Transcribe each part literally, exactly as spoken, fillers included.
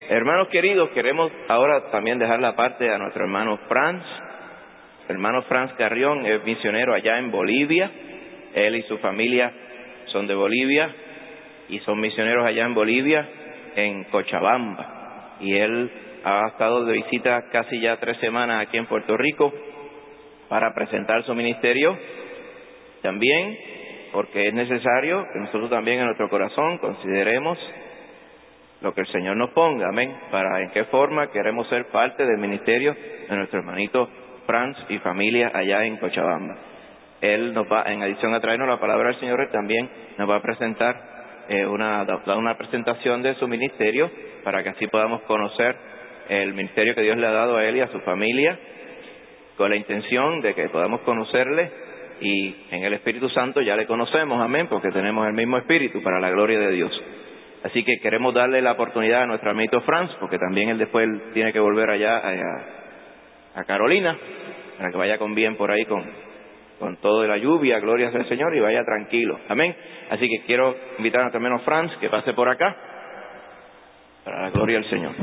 Hermanos queridos, queremos ahora también dejar la parte a nuestro hermano Franz. El hermano Franz Carrión es misionero allá en Bolivia. Él y su familia son de Bolivia y son misioneros allá en Bolivia, en Cochabamba. Y él ha estado de visita casi ya tres semanas aquí en Puerto Rico para presentar su ministerio. También, porque es necesario que nosotros también en nuestro corazón consideremos lo que el Señor nos ponga, amén, para en qué forma queremos ser parte del ministerio de nuestro hermanito Franz y familia allá en Cochabamba. Él nos va, en adición a traernos la palabra del Señor, él también nos va a presentar eh, una, una presentación de su ministerio para que así podamos conocer el ministerio que Dios le ha dado a él y a su familia, con la intención de que podamos conocerle, y en el Espíritu Santo ya le conocemos, amén, porque tenemos el mismo Espíritu para la gloria de Dios. Así que queremos darle la oportunidad a nuestro amiguito Franz, porque también él después tiene que volver allá a, a Carolina, para que vaya con bien por ahí con, con toda la lluvia, gloria sea al Señor, y vaya tranquilo, amén. Así que quiero invitar a nuestro hermano Franz que pase por acá, para la gloria del Señor.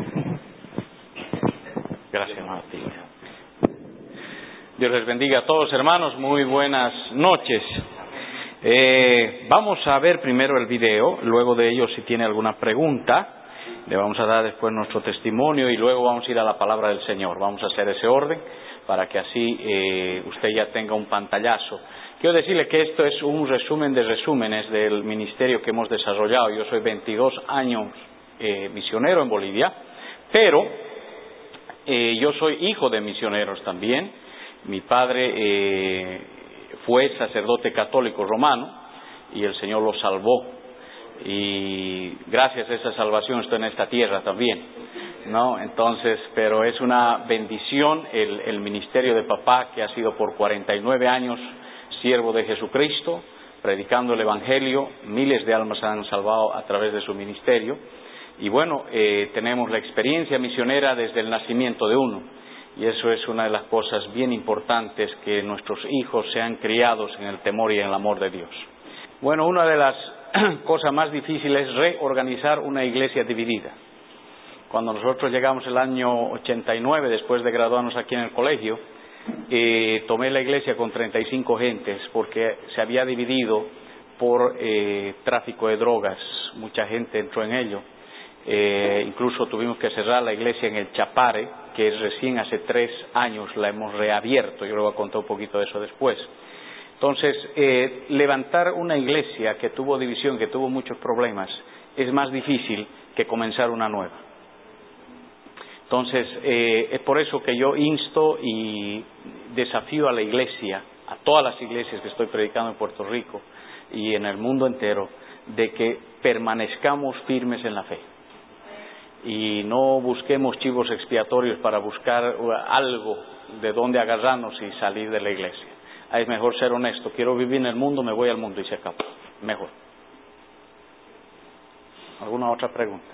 Gracias, Martín. Dios les bendiga a todos, hermanos. Muy buenas noches. Eh, vamos a ver primero el video, luego de ello, si tiene alguna pregunta, le vamos a dar después nuestro testimonio y luego vamos a ir a la palabra del Señor. Vamos a hacer ese orden para que así eh, usted ya tenga un pantallazo. Quiero decirle que esto es un resumen de resúmenes del ministerio que hemos desarrollado. Yo soy veintidós años eh, misionero en Bolivia, pero eh, yo soy hijo de misioneros también. Mi padre eh, fue sacerdote católico romano y el Señor lo salvó, y gracias a esa salvación estoy en esta tierra también, ¿no? Entonces, pero es una bendición el, el ministerio de papá, que ha sido por cuarenta y nueve años siervo de Jesucristo, predicando el Evangelio. Miles de almas se han salvado a través de su ministerio, y bueno, eh, tenemos la experiencia misionera desde el nacimiento de uno. Y eso es una de las cosas bien importantes, que nuestros hijos sean criados en el temor y en el amor de Dios. Bueno, una de las cosas más difíciles es reorganizar una iglesia dividida. Cuando nosotros llegamos el año ochenta y nueve, después de graduarnos aquí en el colegio, eh, tomé la iglesia con treinta y cinco gentes, porque se había dividido por eh, tráfico de drogas. Mucha gente entró en ello. Eh, incluso tuvimos que cerrar la iglesia en el Chapare, que recién hace tres años la hemos reabierto. Yo le voy a contar un poquito de eso después. Entonces, eh, levantar una iglesia que tuvo división, que tuvo muchos problemas, es más difícil que comenzar una nueva. Entonces, eh, es por eso que yo insto y desafío a la iglesia, a todas las iglesias que estoy predicando en Puerto Rico y en el mundo entero, de que permanezcamos firmes en la fe. Y no busquemos chivos expiatorios para buscar algo de donde agarrarnos y salir de la iglesia. Es mejor ser honesto. Quiero vivir en el mundo, me voy al mundo y se acabó. Mejor. ¿Alguna otra pregunta?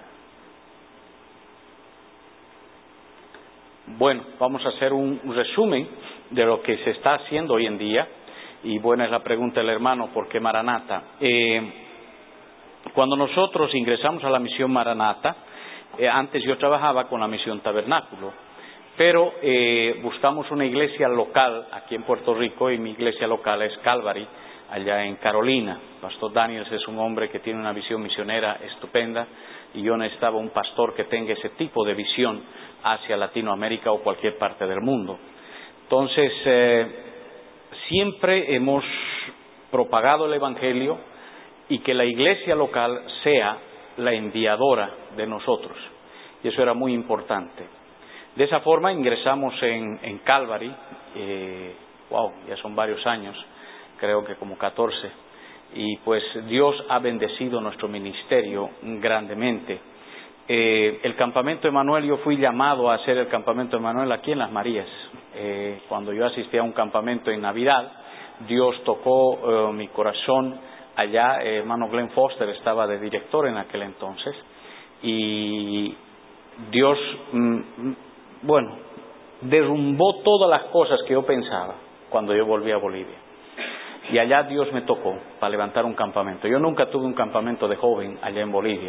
Bueno, vamos a hacer un resumen de lo que se está haciendo hoy en día. Y buena es la pregunta del hermano, ¿por qué Maranata? Eh, cuando nosotros ingresamos a la misión Maranata, Eh, antes yo trabajaba con la misión Tabernáculo, pero eh, buscamos una iglesia local aquí en Puerto Rico, y mi iglesia local es Calvary, allá en Carolina. Pastor Daniels es un hombre que tiene una visión misionera estupenda, y yo necesitaba un pastor que tenga ese tipo de visión hacia Latinoamérica o cualquier parte del mundo. Entonces, eh, siempre hemos propagado el Evangelio, y que la iglesia local sea la enviadora de nosotros, y eso era muy importante. De esa forma ingresamos en, en Calvary, eh, wow, ya son varios años, creo que como catorce, y pues Dios ha bendecido nuestro ministerio grandemente. Eh, el campamento Emanuel, yo fui llamado a hacer el campamento Emanuel aquí en Las Marías. Eh, cuando yo asistí a un campamento en Navidad, Dios tocó eh, mi corazón. Allá, eh, hermano Glenn Foster estaba de director en aquel entonces, y Dios, mm, bueno, derrumbó todas las cosas que yo pensaba cuando yo volví a Bolivia. Y allá Dios me tocó para levantar un campamento. Yo nunca tuve un campamento de joven allá en Bolivia.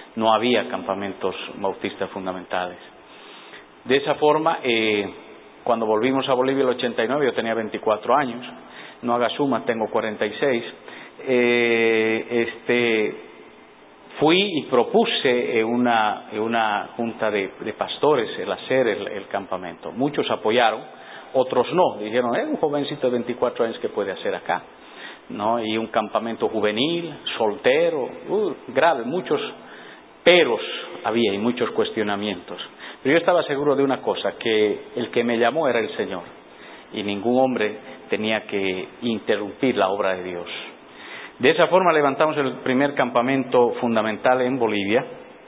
no había campamentos bautistas fundamentales. De esa forma, eh, cuando volvimos a Bolivia el ochenta y nueve, yo tenía veinticuatro años, no haga suma, tengo cuarenta y seis, eh, este, fui y propuse en una, en una junta de, de pastores el hacer el, el campamento. Muchos apoyaron, otros no, dijeron, es un jovencito de veinticuatro años que puede hacer acá, ¿no? Y un campamento juvenil, soltero, uh, grave, muchos peros había y muchos cuestionamientos. Pero yo estaba seguro de una cosa, que el que me llamó era el Señor, y ningún hombre tenía que interrumpir la obra de Dios. De esa forma levantamos el primer campamento fundamental en Bolivia,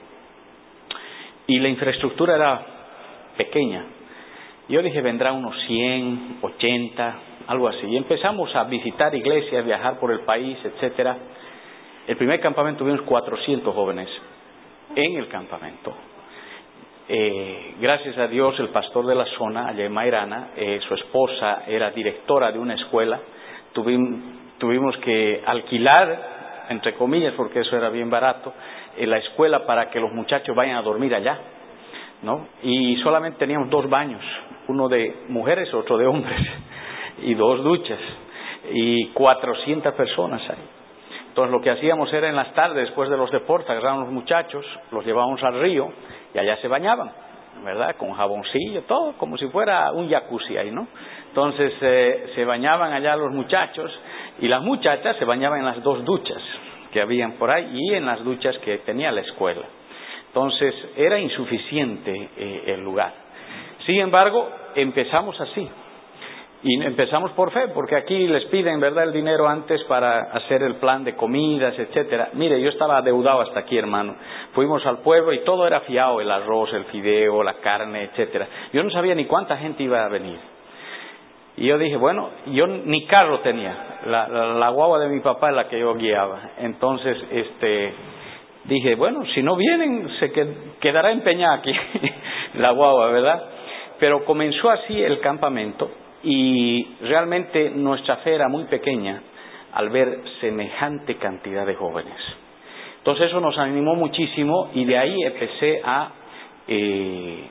y la infraestructura era pequeña. Yo dije, vendrá unos cien, ochenta, algo así. Y empezamos a visitar iglesias, viajar por el país, etcétera. El primer campamento tuvimos cuatrocientos jóvenes en el campamento. Eh, gracias a Dios, el pastor de la zona, allá en Mairana, eh, su esposa era directora de una escuela. Tuvimos, tuvimos que alquilar, entre comillas, porque eso era bien barato, eh, la escuela para que los muchachos vayan a dormir allá, ¿no? Y solamente teníamos dos baños, uno de mujeres, otro de hombres, y dos duchas, y cuatrocientas personas ahí. Entonces lo que hacíamos era en las tardes, después de los deportes, agarrábamos los muchachos, los llevábamos al río, y allá se bañaban, ¿verdad? Con jaboncillo, todo, como si fuera un jacuzzi ahí, ¿no? Entonces eh, se bañaban allá los muchachos, y las muchachas se bañaban en las dos duchas que habían por ahí, y en las duchas que tenía la escuela. Entonces era insuficiente eh, el lugar. Sin embargo, empezamos así. Y empezamos por fe, porque aquí les piden, ¿verdad?, el dinero antes para hacer el plan de comidas, etcétera. Mire, yo estaba adeudado hasta aquí, hermano. Fuimos al pueblo y todo era fiado, el arroz, el fideo, la carne, etcétera. Yo no sabía ni cuánta gente iba a venir. Y yo dije, bueno, yo ni carro tenía. La, la, la guagua de mi papá es la que yo guiaba. Entonces, este... dije, bueno, si no vienen, se quedará empeñada aquí la guagua, ¿verdad? Pero comenzó así el campamento, y realmente nuestra fe era muy pequeña al ver semejante cantidad de jóvenes. Entonces eso nos animó muchísimo, y de ahí empecé a, eh,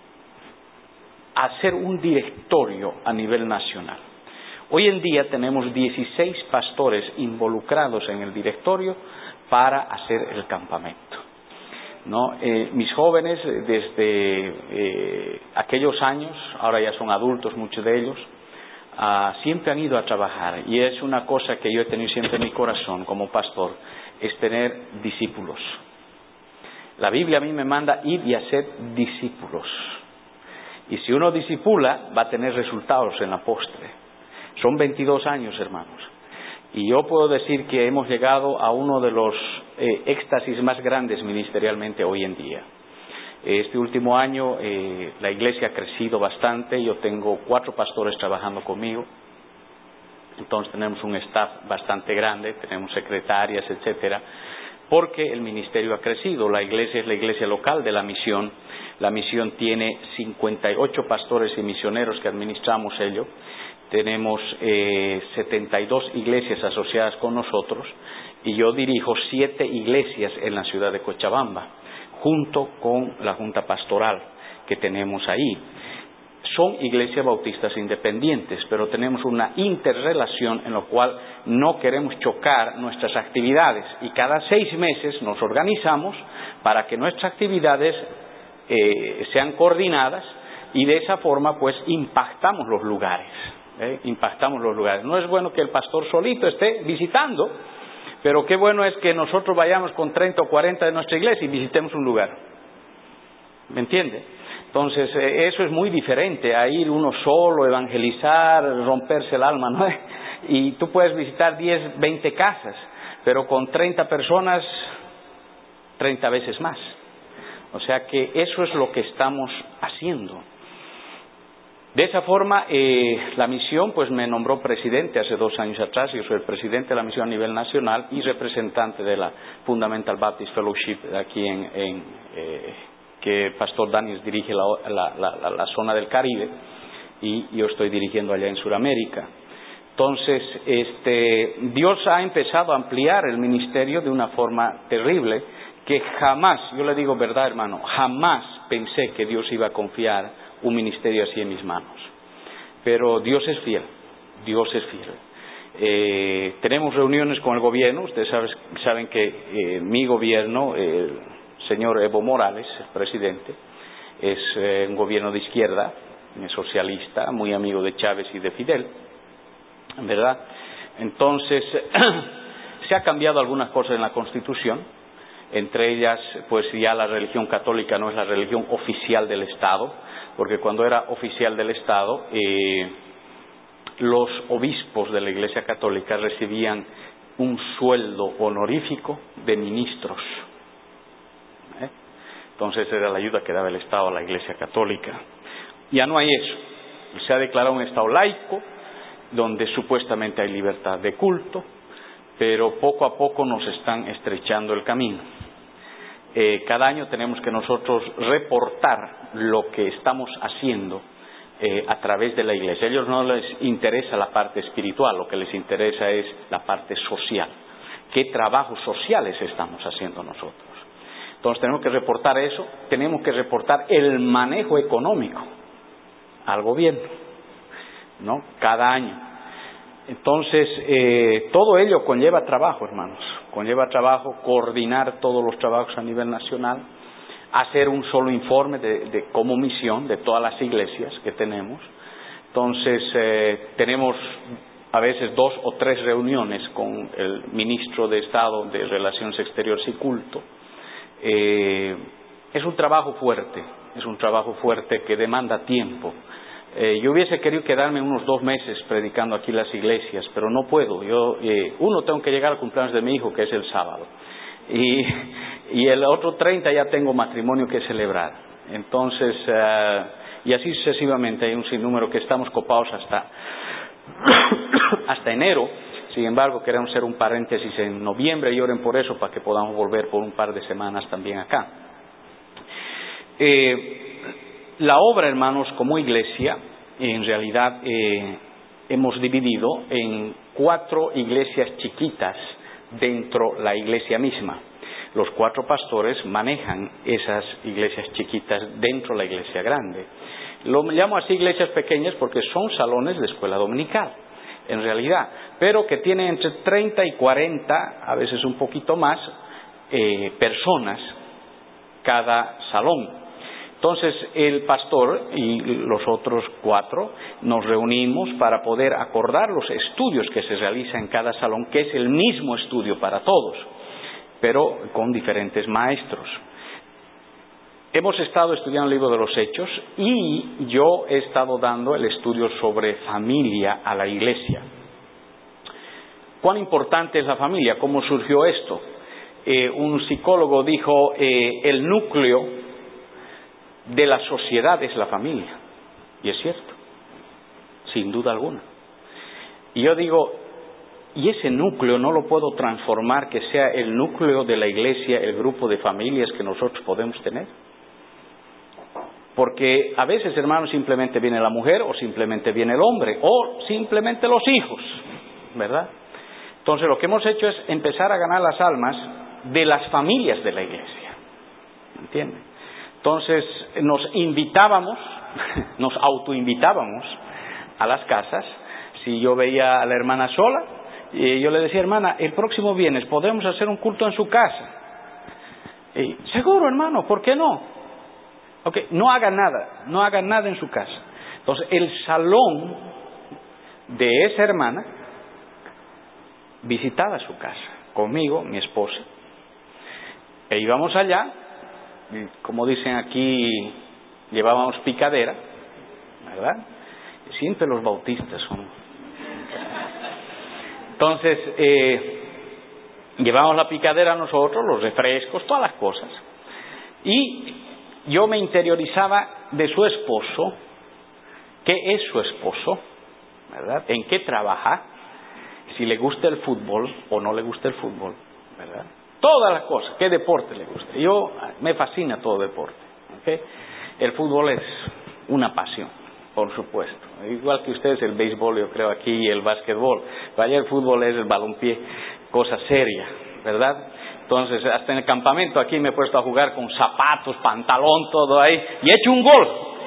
a hacer un directorio a nivel nacional. Hoy en día tenemos dieciséis pastores involucrados en el directorio para hacer el campamento, ¿no? Eh, mis jóvenes, desde eh, aquellos años, ahora ya son adultos muchos de ellos, uh, siempre han ido a trabajar, y es una cosa que yo he tenido siempre en mi corazón como pastor, es tener discípulos. La Biblia a mí me manda ir y hacer discípulos, y si uno discipula va a tener resultados en la postre. Son veintidós años, hermanos. Y yo puedo decir que hemos llegado a uno de los eh, éxtasis más grandes ministerialmente hoy en día. Este último año eh, la iglesia ha crecido bastante. Yo tengo cuatro pastores trabajando conmigo. Entonces tenemos un staff bastante grande, tenemos secretarias, etcétera, porque el ministerio ha crecido. La iglesia es la iglesia local de la misión. La misión tiene cincuenta y ocho pastores y misioneros que administramos ello. Tenemos eh, setenta y dos iglesias asociadas con nosotros, y yo dirijo siete iglesias en la ciudad de Cochabamba, junto con la junta pastoral que tenemos ahí. Son iglesias bautistas independientes, pero tenemos una interrelación en la cual no queremos chocar nuestras actividades, y cada seis meses nos organizamos para que nuestras actividades eh, sean coordinadas, y de esa forma pues impactamos los lugares. Eh, impactamos los lugares. No es bueno que el pastor solito esté visitando, pero qué bueno es que nosotros vayamos con treinta o cuarenta de nuestra iglesia y visitemos un lugar. ¿Me entiende? Entonces eh, eso es muy diferente a ir uno solo, evangelizar, romperse el alma, ¿no? Y tú puedes visitar diez, veinte casas, pero con treinta personas, treinta veces más. O sea que eso es lo que estamos haciendo. De esa forma, eh, la misión pues me nombró presidente hace dos años atrás. Yo soy el presidente de la misión a nivel nacional y representante de la Fundamental Baptist Fellowship aquí en, en eh, que el pastor Daniels dirige la, la, la, la zona del Caribe, y yo estoy dirigiendo allá en Sudamérica. Entonces, este, Dios ha empezado a ampliar el ministerio de una forma terrible, que que jamás, yo le digo verdad, hermano, jamás pensé que Dios iba a confiar un ministerio así en mis manos. Pero Dios es fiel, Dios es fiel. Eh, tenemos reuniones con el gobierno. Ustedes saben, saben que eh, mi gobierno, el señor Evo Morales, el presidente, es eh, un gobierno de izquierda, socialista, muy amigo de Chávez y de Fidel, ¿verdad? Entonces, se ha cambiado algunas cosas en la Constitución, entre ellas, pues ya la religión católica no es la religión oficial del Estado, porque cuando era oficial del Estado, eh, los obispos de la Iglesia Católica recibían un sueldo honorífico de ministros. ¿Eh? Entonces era la ayuda que daba el Estado a la Iglesia Católica. Ya no hay eso. Se ha declarado un Estado laico, donde supuestamente hay libertad de culto, pero poco a poco nos están estrechando el camino. Eh, cada año tenemos que nosotros reportar lo que estamos haciendo eh, a través de la iglesia. A ellos no les interesa la parte espiritual, lo que les interesa es la parte social. ¿Qué trabajos sociales estamos haciendo nosotros? Entonces tenemos que reportar eso, tenemos que reportar el manejo económico al gobierno, ¿no? Cada año. Entonces, eh, todo ello conlleva trabajo, hermanos. Conlleva trabajo, coordinar todos los trabajos a nivel nacional, hacer un solo informe de, de como misión de todas las iglesias que tenemos. Entonces, eh, tenemos a veces dos o tres reuniones con el ministro de Estado de Relaciones Exteriores y Culto. Eh, es un trabajo fuerte, es un trabajo fuerte que demanda tiempo. Eh, yo hubiese querido quedarme unos dos meses predicando aquí las iglesias, pero no puedo. Yo, eh, uno, tengo que llegar al cumpleaños de mi hijo, que es el sábado, y, y el otro treinta ya tengo matrimonio que celebrar. Entonces, uh, y así sucesivamente, hay un sinnúmero que estamos copados hasta, hasta enero. Sin embargo, queremos hacer un paréntesis en noviembre y oren por eso, para que podamos volver por un par de semanas también acá. Eh, La obra, hermanos, como iglesia, en realidad eh, hemos dividido en cuatro iglesias chiquitas dentro de la iglesia misma. Los cuatro pastores manejan esas iglesias chiquitas dentro de la iglesia grande. Lo llamo así iglesias pequeñas porque son salones de escuela dominical, en realidad, pero que tienen entre treinta y cuarenta, a veces un poquito más, eh, personas cada salón. Entonces el pastor y los otros cuatro nos reunimos para poder acordar los estudios que se realizan en cada salón, que es el mismo estudio para todos, pero con diferentes maestros. Hemos estado estudiando el libro de los Hechos y yo he estado dando el estudio sobre familia a la iglesia. ¿Cuán importante es la familia? ¿Cómo surgió esto? Eh, un psicólogo dijo, eh, el núcleo de la sociedad es la familia. Y es cierto, sin duda alguna. Y yo digo, ¿y ese núcleo no lo puedo transformar que sea el núcleo de la iglesia, el grupo de familias que nosotros podemos tener? Porque a veces, hermanos, simplemente viene la mujer, o simplemente viene el hombre, o simplemente los hijos, ¿verdad? Entonces lo que hemos hecho es empezar a ganar las almas de las familias de la iglesia, ¿entienden? Entonces nos invitábamos, nos autoinvitábamos a las casas. Si yo veía a la hermana sola, y yo le decía, hermana, el próximo viernes podemos hacer un culto en su casa. Y, seguro, hermano, ¿por qué no? Okay, no haga nada, no haga nada en su casa. Entonces el salón de esa hermana visitaba su casa, conmigo, mi esposa, e íbamos allá. Como dicen aquí, llevábamos picadera, ¿verdad? Siempre los bautistas son. Entonces, eh, llevábamos la picadera nosotros, los refrescos, todas las cosas. Y yo me interiorizaba de su esposo, qué es su esposo, ¿verdad? En qué trabaja, si le gusta el fútbol o no le gusta el fútbol, ¿verdad? Todas las cosas, qué deporte le gusta. Yo, me fascina todo deporte, ¿okay? El fútbol es una pasión, por supuesto. Igual que ustedes, el béisbol, yo creo aquí, y el básquetbol. Vaya, el fútbol es el balompié, cosa seria, ¿verdad? Entonces, hasta en el campamento aquí me he puesto a jugar con zapatos, pantalón, todo ahí, y he hecho un gol.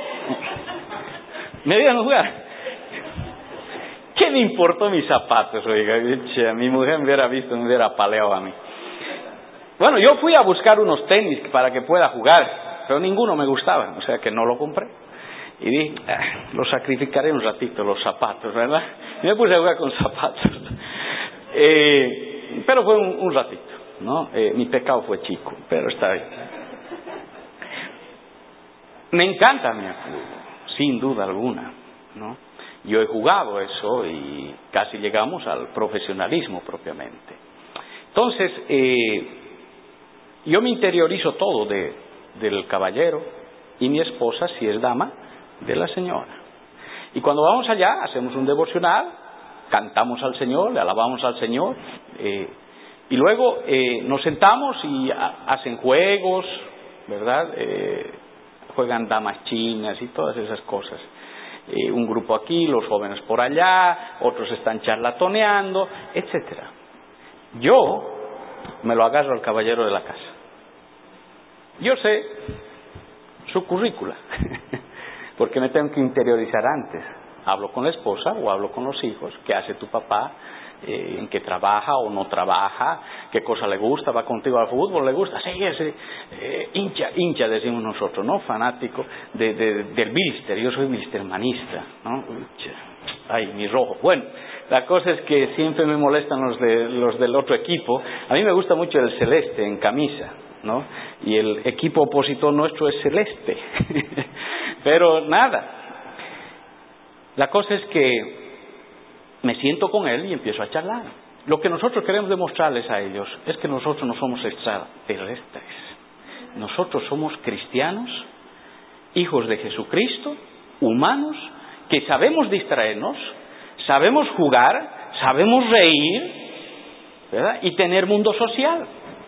Me dieron a jugar. ¿Qué me importó mis zapatos? Oiga, mi mujer me hubiera visto, me hubiera paleado a mí. Bueno, yo fui a buscar unos tenis para que pueda jugar, pero ninguno me gustaba, o sea que no lo compré. Y dije, ah, lo sacrificaré un ratito, los zapatos, ¿verdad? Y me puse a jugar con zapatos. Eh, pero fue un, un ratito, ¿no? Eh, mi pecado fue chico, pero está bien. Me encanta mi fútbol, sin duda alguna, ¿no? Yo he jugado eso y casi llegamos al profesionalismo propiamente. Entonces, eh, yo me interiorizo todo de, del caballero y mi esposa, si es dama, de la señora. Y cuando vamos allá, hacemos un devocional, cantamos al Señor, le alabamos al Señor, eh, y luego eh, nos sentamos y a, hacen juegos, ¿verdad? Eh, juegan damas chinas y todas esas cosas. Eh, un grupo aquí, los jóvenes por allá, otros están charlatoneando, etcétera. Yo me lo agarro al caballero de la casa. Yo sé su currícula, porque me tengo que interiorizar antes. Hablo con la esposa o hablo con los hijos, qué hace tu papá, eh, en qué trabaja o no trabaja, qué cosa le gusta, va contigo al fútbol, le gusta, sí, ese eh, hincha, hincha decimos nosotros, ¿no? Fanático de, de, del Bilster, yo soy bilstermanista, ¿no? Ay, mi rojo. Bueno, la cosa es que siempre me molestan los, de, los del otro equipo. A mí me gusta mucho el celeste en camisa, ¿no? Y el equipo opositor nuestro es celeste. Pero nada. La cosa es que me siento con él y empiezo a charlar. Lo que nosotros queremos demostrarles a ellos es que nosotros no somos extraterrestres. Nosotros somos cristianos, hijos de Jesucristo, humanos, que sabemos distraernos, sabemos jugar, sabemos reír, ¿verdad? Y tener mundo social.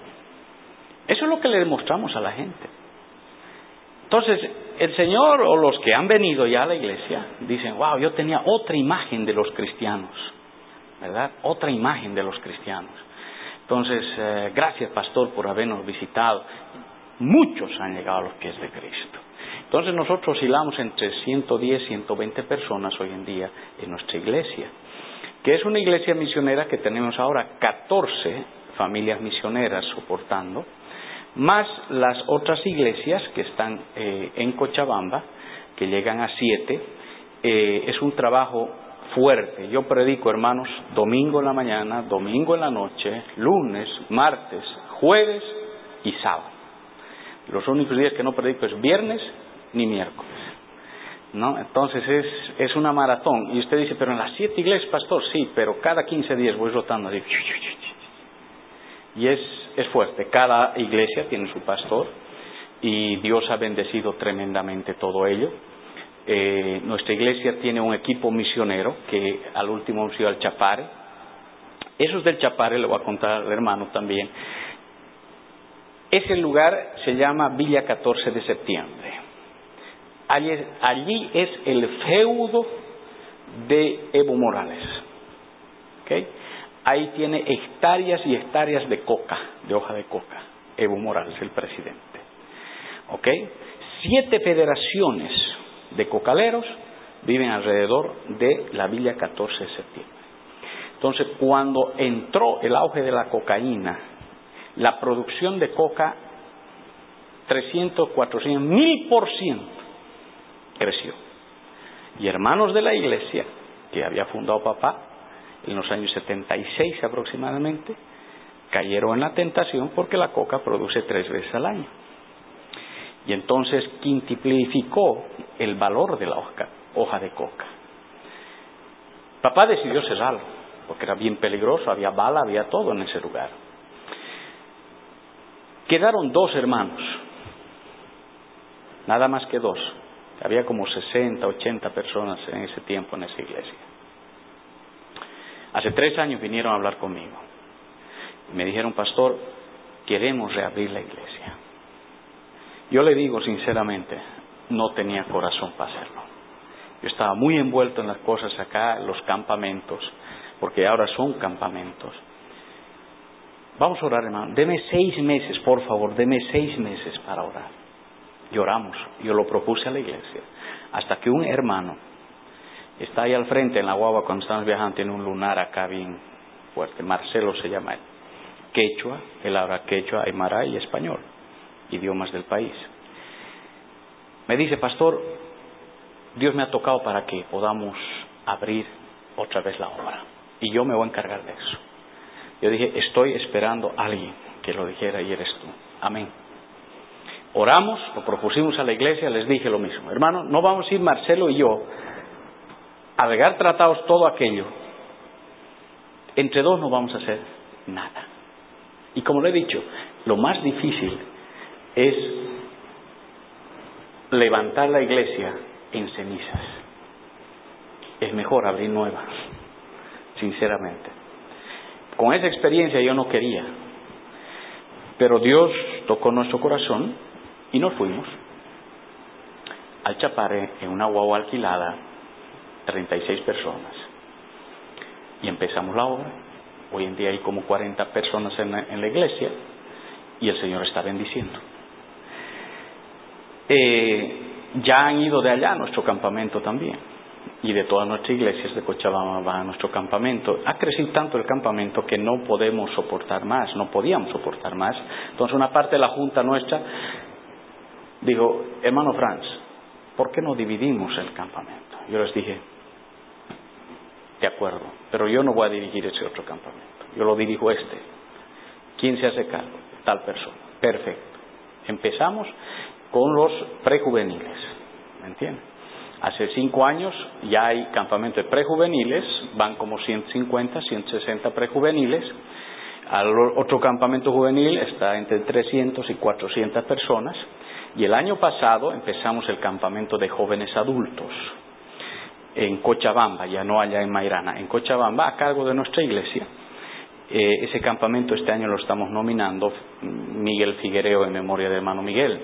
Eso es lo que le demostramos a la gente. Entonces, el Señor o los que han venido ya a la iglesia dicen, wow, yo tenía otra imagen de los cristianos, ¿verdad? Otra imagen de los cristianos. Entonces, eh, gracias, pastor, por habernos visitado. Muchos han llegado a los pies de Cristo. Entonces, nosotros oscilamos entre ciento diez, ciento veinte personas hoy en día en nuestra iglesia, que es una iglesia misionera que tenemos ahora catorce familias misioneras soportando, más las otras iglesias que están eh, en Cochabamba, que llegan a siete. Eh, es un trabajo fuerte. Yo predico, hermanos, domingo en la mañana, domingo en la noche, lunes, martes, jueves y sábado. Los únicos días que no predico es viernes ni miércoles, ¿no? Entonces es, es una maratón. Y usted dice, pero en las siete iglesias, pastor, sí, pero cada quince días voy rotando así. Y es, es fuerte. Cada iglesia tiene su pastor y Dios ha bendecido tremendamente todo ello. Eh, nuestra iglesia tiene un equipo misionero que al último hemos ido al Chapare. Esos del Chapare, le voy a contar al hermano también. Ese lugar se llama Villa catorce de septiembre. Allí, allí es el feudo de Evo Morales. ¿Okay? Ahí tiene hectáreas y hectáreas de coca, de hoja de coca. Evo Morales, el presidente. ¿Ok? Siete federaciones de cocaleros viven alrededor de la Villa catorce de septiembre. Entonces, cuando entró el auge de la cocaína, la producción de coca, trescientos, cuatrocientos, mil por ciento creció. Y hermanos de la iglesia, que había fundado papá, en los años setenta y seis aproximadamente, cayeron en la tentación porque la coca produce tres veces al año. Y entonces quintuplicó el valor de la hoja, hoja de coca. Papá decidió cerrarlo, porque era bien peligroso, había bala, había todo en ese lugar. Quedaron dos hermanos, nada más que dos. Había como sesenta, ochenta personas en ese tiempo en esa iglesia. Hace tres años vinieron a hablar conmigo. Me dijeron, pastor, queremos reabrir la iglesia. Yo le digo sinceramente, no tenía corazón para hacerlo. Yo estaba muy envuelto en las cosas acá, los campamentos, porque ahora son campamentos. vamos a orar, hermano, deme seis meses, por favor, deme seis meses para orar. Y oramos, yo lo propuse a la iglesia, hasta que un hermano está ahí al frente en la guagua cuando estamos viajando, tiene un lunar acá bien fuerte, Marcelo se llama él, quechua, él habla quechua, aymara y español, idiomas del país. Me dice, pastor, Dios me ha tocado para que podamos abrir otra vez la obra, y yo me voy a encargar de eso. Yo dije, estoy esperando a alguien que lo dijera y eres tú. Amén. Oramos, lo propusimos a la iglesia, les dije lo mismo. Hermano, no vamos a ir Marcelo y yo a regar tratados todo aquello. Entre dos no vamos a hacer nada. Y como le he dicho, lo más difícil es levantar la iglesia en cenizas. Es mejor abrir nuevas, sinceramente. Con esa experiencia yo no quería, pero Dios tocó nuestro corazón y nos fuimos al Chapare en una guagua alquilada, treinta y seis personas, y empezamos la obra. Hoy en día hay como cuarenta personas en la, en la iglesia, y el Señor está bendiciendo. Eh, ya han ido de allá a nuestro campamento también, y de todas nuestras iglesias de Cochabamba va a nuestro campamento. Ha crecido tanto el campamento que no podemos soportar más, no podíamos soportar más. Entonces una parte de la junta nuestra dijo, hermano Franz, ¿por qué no dividimos el campamento? Yo les dije, de acuerdo, pero yo no voy a dirigir ese otro campamento, yo lo dirijo este. ¿Quién se hace cargo? Tal persona. Perfecto. Empezamos con los prejuveniles, ¿me entiendes? Hace cinco años ya hay campamentos de prejuveniles, van como ciento cincuenta, ciento sesenta prejuveniles. Al otro campamento juvenil está entre trescientas y cuatrocientas personas. Y el año pasado empezamos el campamento de jóvenes adultos en Cochabamba, ya no allá en Mairana, en Cochabamba, a cargo de nuestra iglesia. Eh, ese campamento este año lo estamos nominando Miguel Figuereo en memoria de hermano Miguel.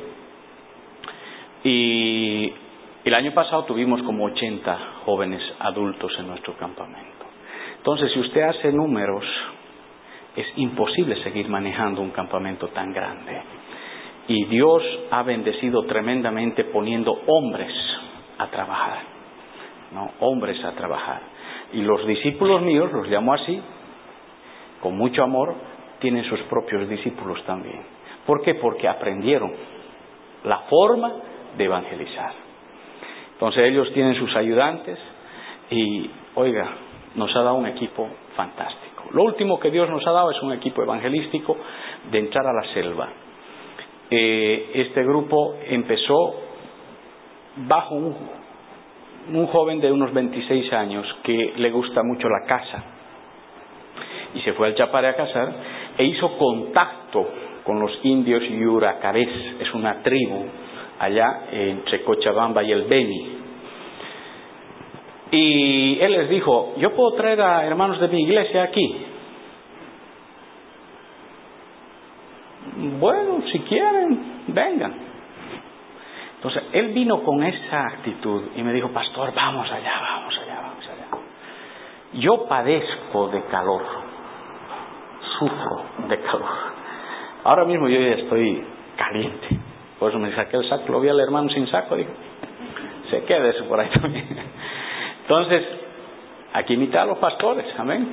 Y el año pasado tuvimos como ochenta jóvenes adultos en nuestro campamento. Entonces, si usted hace números, es imposible seguir manejando un campamento tan grande. Y Dios ha bendecido tremendamente poniendo hombres a trabajar, ¿no? Hombres a trabajar. Y los discípulos míos, los llamo así, con mucho amor, tienen sus propios discípulos también. ¿Por qué? Porque aprendieron la forma de evangelizar. Entonces ellos tienen sus ayudantes y, oiga, nos ha dado un equipo fantástico. Lo último que Dios nos ha dado es un equipo evangelístico de entrar a la selva. Eh, este grupo empezó bajo un, un joven de unos veintiséis años que le gusta mucho la caza y se fue al Chapare a cazar e hizo contacto con los indios Yuracarés, es una tribu allá entre Cochabamba y el Beni. Y él les dijo, yo puedo traer a hermanos de mi iglesia aquí. Bueno, si quieren, vengan. Entonces él vino con esa actitud y me dijo, pastor, vamos allá, vamos allá, vamos allá. Yo padezco de calor, sufro de calor. Ahora mismo yo ya estoy caliente. Por eso me saqué el saco, lo vi al hermano sin saco, dijo, se quede eso por ahí también. Entonces, aquí invité a los pastores, amén.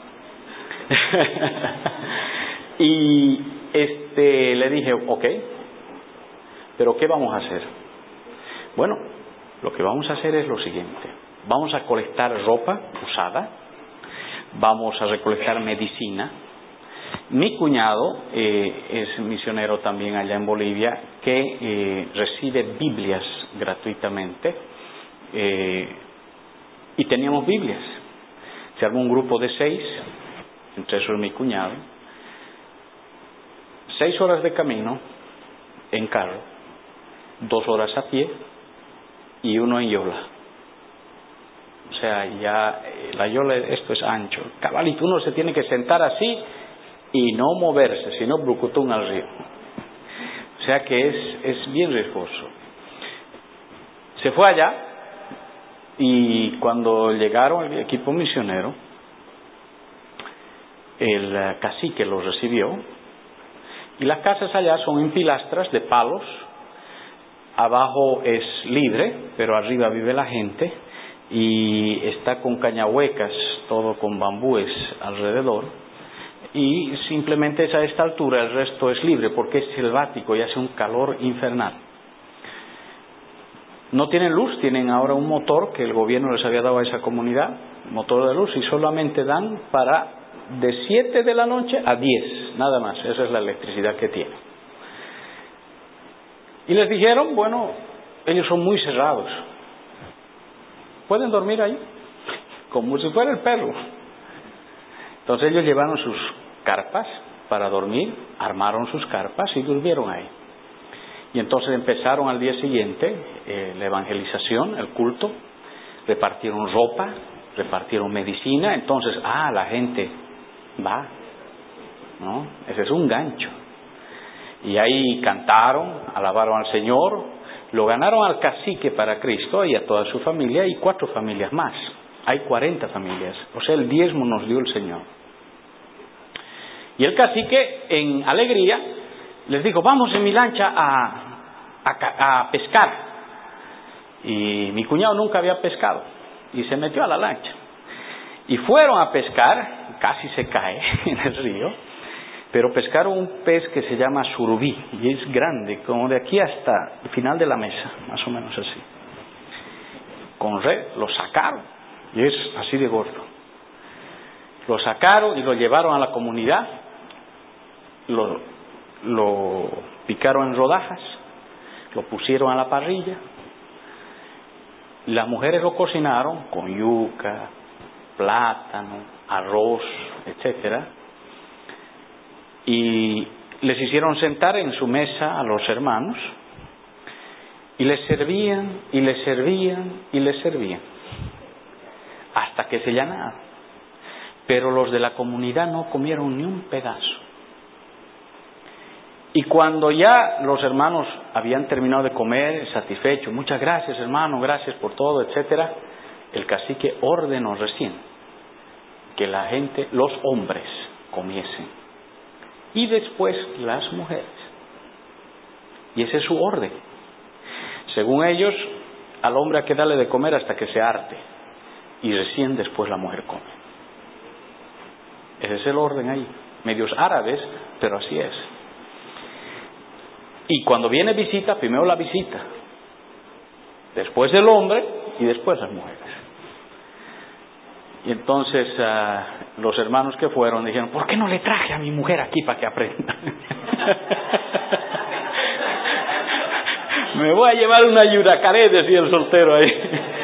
Y este le dije, ok, pero ¿qué vamos a hacer? Bueno, lo que vamos a hacer es lo siguiente. Vamos a colectar ropa usada, vamos a recolectar medicina. Mi cuñado eh, es misionero también allá en Bolivia, que eh, recibe Biblias gratuitamente, eh, y teníamos Biblias. Se armó un grupo de seis, entre esos mi cuñado, seis horas de camino en carro, dos horas a pie y uno en yola. O sea, ya la yola, esto es ancho, cabalito, uno se tiene que sentar así y no moverse, sino brucutún al río. O sea que es, es bien riesgoso. Se fue allá y cuando llegaron el equipo misionero, el uh, cacique los recibió, y las casas allá son en pilastras de palos. Abajo es libre, pero arriba vive la gente, y está con cañahuecas, todo con bambúes alrededor, y simplemente es a esta altura, el resto es libre porque es selvático y hace un calor infernal. No tienen luz, tienen ahora un motor que el gobierno les había dado a esa comunidad, motor de luz, y solamente dan para de siete de la noche a diez, nada más. Esa es la electricidad que tienen. Y les dijeron, bueno, ellos son muy cerrados, pueden dormir ahí como si fuera el perro. Entonces ellos llevaron sus carpas para dormir, armaron sus carpas y durmieron ahí. Y entonces empezaron al día siguiente eh, la evangelización, el culto, repartieron ropa, repartieron medicina. Entonces, ah, la gente va, ¿no? Ese es un gancho. Y ahí cantaron, alabaron al Señor, lo ganaron al cacique para Cristo y a toda su familia y cuatro familias más. Hay cuarenta familias, o sea, el diezmo nos dio el Señor. Y el cacique, en alegría, les dijo, vamos en mi lancha a, a, a pescar. Y mi cuñado nunca había pescado y se metió a la lancha. Y fueron a pescar, casi se cae en el río, pero pescaron un pez que se llama surubí, y es grande, como de aquí hasta el final de la mesa, más o menos así. Con red lo sacaron, y es así de gordo. Lo sacaron y lo llevaron a la comunidad, lo, lo picaron en rodajas, lo pusieron a la parrilla. Las mujeres lo cocinaron con yuca, plátano, arroz, etcétera, y les hicieron sentar en su mesa a los hermanos y les servían y les servían y les servían hasta que se llenaron. Pero los de la comunidad no comieron ni un pedazo. Y cuando ya los hermanos habían terminado de comer, satisfechos, muchas gracias hermano, gracias por todo, etcétera, el cacique ordenó recién que la gente, los hombres, comiesen y después las mujeres. Y ese es su orden. Según ellos, al hombre hay que darle de comer hasta que se harte y recién después la mujer come. Ese es el orden ahí. Medios árabes, pero así es. Y cuando viene visita, primero la visita, después el hombre y después las mujeres. Y entonces uh, los hermanos que fueron dijeron, ¿por qué no le traje a mi mujer aquí para que aprenda? Me voy a llevar una yuracaré, decía el soltero ahí.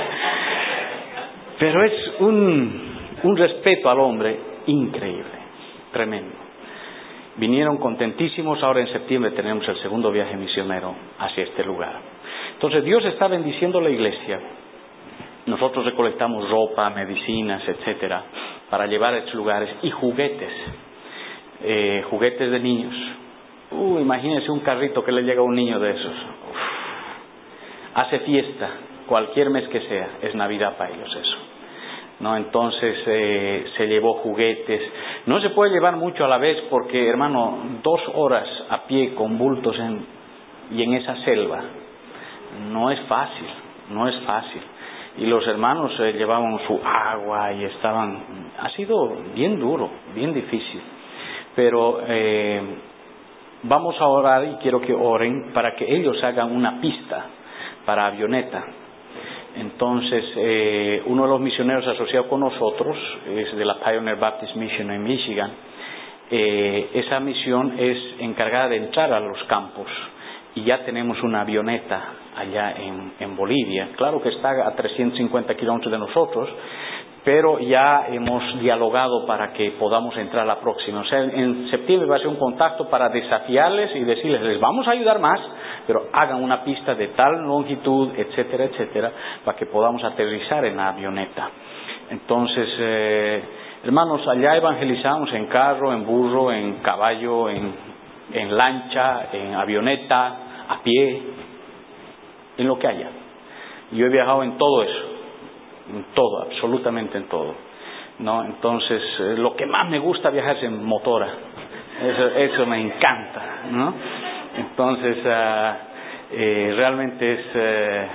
Pero es un, un respeto al hombre increíble, tremendo. Vinieron contentísimos. Ahora en septiembre tenemos el segundo viaje misionero hacia este lugar. Entonces Dios está bendiciendo la iglesia. Nosotros recolectamos ropa, medicinas, etcétera, para llevar a estos lugares, y juguetes, eh, juguetes de niños. Uh, imagínense un carrito que le llega a un niño de esos. Uf. Hace fiesta, cualquier mes que sea, es Navidad para ellos eso. ¿No? Entonces eh, se llevó juguetes. No se puede llevar mucho a la vez porque, hermano, dos horas a pie con bultos en, y en esa selva, no es fácil, no es fácil. Y los hermanos eh, llevaban su agua y estaban, ha sido bien duro, bien difícil. Pero eh, vamos a orar y quiero que oren para que ellos hagan una pista para avioneta. Entonces, eh, uno de los misioneros asociados con nosotros es de la Pioneer Baptist Mission en Michigan. Eh, esa misión es encargada de entrar a los campos y ya tenemos una avioneta allá en, en Bolivia. Claro que está a trescientos cincuenta kilómetros de nosotros, pero ya hemos dialogado para que podamos entrar la próxima. O sea, en septiembre va a ser un contacto para desafiarles y decirles, les vamos a ayudar más, pero hagan una pista de tal longitud, etcétera, etcétera, para que podamos aterrizar en la avioneta. Entonces, eh, hermanos, allá evangelizamos en carro, en burro, en caballo, en, en lancha, en avioneta, a pie, en lo que haya. Yo he viajado en todo eso, en todo, absolutamente en todo. ¿no? Entonces, eh, lo que más me gusta viajar es en motora. Eso, eso me encanta, ¿no? Entonces, uh, eh, realmente es... Eh,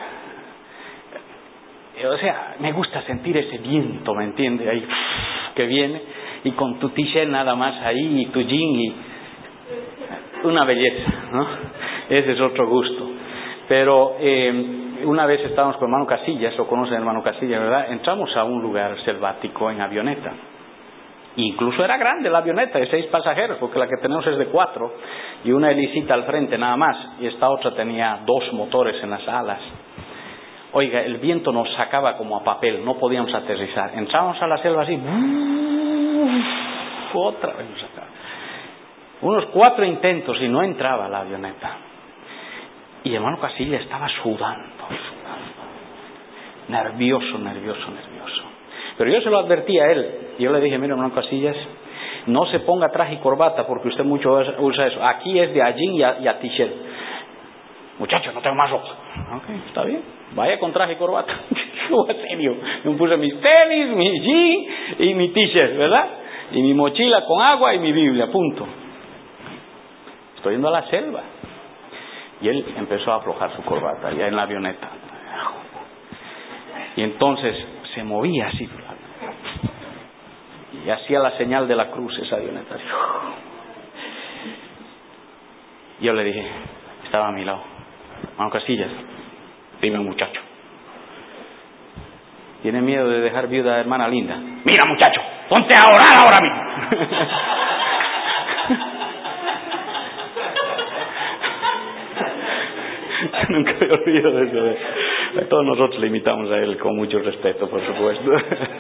o sea, me gusta sentir ese viento, ¿me entiende? Ahí, que viene, y con tu t-shirt nada más ahí, y tu jean, y una belleza, ¿no? Ese es otro gusto. Pero eh, una vez estábamos con hermano Casillas, lo conocen hermano Casillas, ¿verdad? Entramos a un lugar selvático en avioneta. Incluso era grande la avioneta, de seis pasajeros, porque la que tenemos es de cuatro, y una helicita al frente nada más, y esta otra tenía dos motores en las alas. Oiga, el viento nos sacaba como a papel, no podíamos aterrizar. Entrábamos a la selva así, ¡uf! Otra vez nos sacaba. Unos cuatro intentos y no entraba la avioneta. Y el hermano Casillas estaba sudando, sudando, nervioso, nervioso, nervioso. Pero yo se lo advertí a él. Yo le dije, mira, hermano Casillas, no se ponga traje y corbata porque usted mucho usa eso. Aquí es de allí y a, y a t-shirt. Muchacho, no tengo más ropa. Ok, está bien. Vaya con traje y corbata. Yo, en serio, me puse mis tenis, mi jean y mi t-shirt, ¿verdad? Y mi mochila con agua y mi Biblia, punto. Estoy yendo a la selva. Y él empezó a aflojar su corbata ya en la avioneta. Y entonces se movía así. Y hacía la señal de la cruz esa avioneta. Yo le dije, estaba a mi lado, hermano Casillas, dime muchacho, ¿tiene miedo de dejar viuda a hermana Linda? Mira muchacho, ponte a orar ahora mismo. Nunca me olvido de eso. Todos nosotros le imitamos a él con mucho respeto, por supuesto.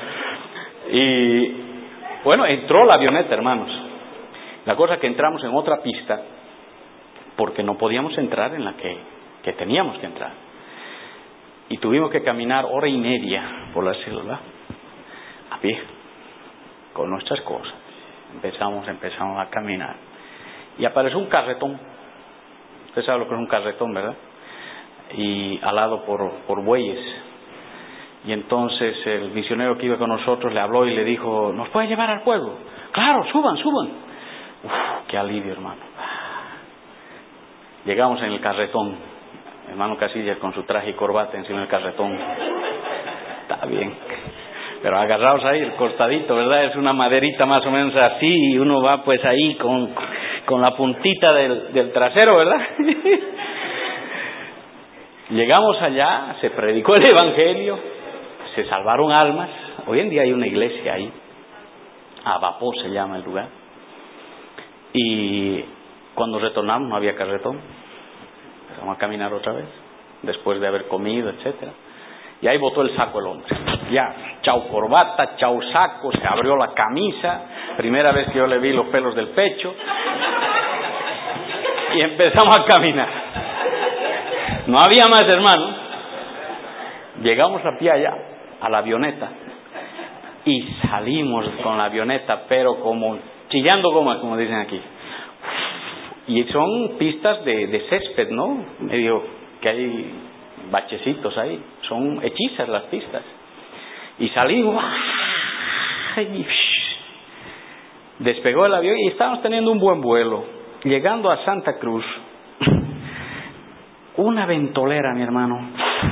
Y bueno, entró la avioneta, hermanos. La cosa que entramos en otra pista porque no podíamos entrar en la que, que teníamos que entrar. Y tuvimos que caminar hora y media por la selva a pie, con nuestras cosas. Empezamos, empezamos a caminar. Y apareció un carretón. Usted sabe lo que es un carretón, ¿verdad? Y alado por, por bueyes. Y entonces el misionero que iba con nosotros le habló y le dijo, ¿nos puede llevar al pueblo? Claro, suban, suban. Uf, qué alivio, hermano. Llegamos en el carretón, hermano Casillas con su traje y corbata encima del carretón. Está bien. Pero agarrados ahí, el costadito, ¿verdad? Es una maderita más o menos así, y uno va pues ahí con, con la puntita del, del trasero, ¿verdad? Llegamos allá, se predicó el evangelio, se salvaron almas. Hoy en día hay una iglesia ahí, Abapó se llama el lugar. Y cuando retornamos no había carretón. Empezamos a caminar otra vez, después de haber comido, etcétera. Y ahí botó el saco el hombre. Ya, chau corbata, chau saco, se abrió la camisa. Primera vez que yo le vi los pelos del pecho. Y empezamos a caminar. No había más, hermano. Llegamos a pie allá, a la avioneta. Y salimos con la avioneta, pero como chillando gomas, como dicen aquí. Y son pistas de, de césped, ¿no? Medio que hay bachecitos ahí. Son hechizas las pistas. Y salimos. Y despegó el avión y estábamos teniendo un buen vuelo. Llegando a Santa Cruz, una ventolera, mi hermano.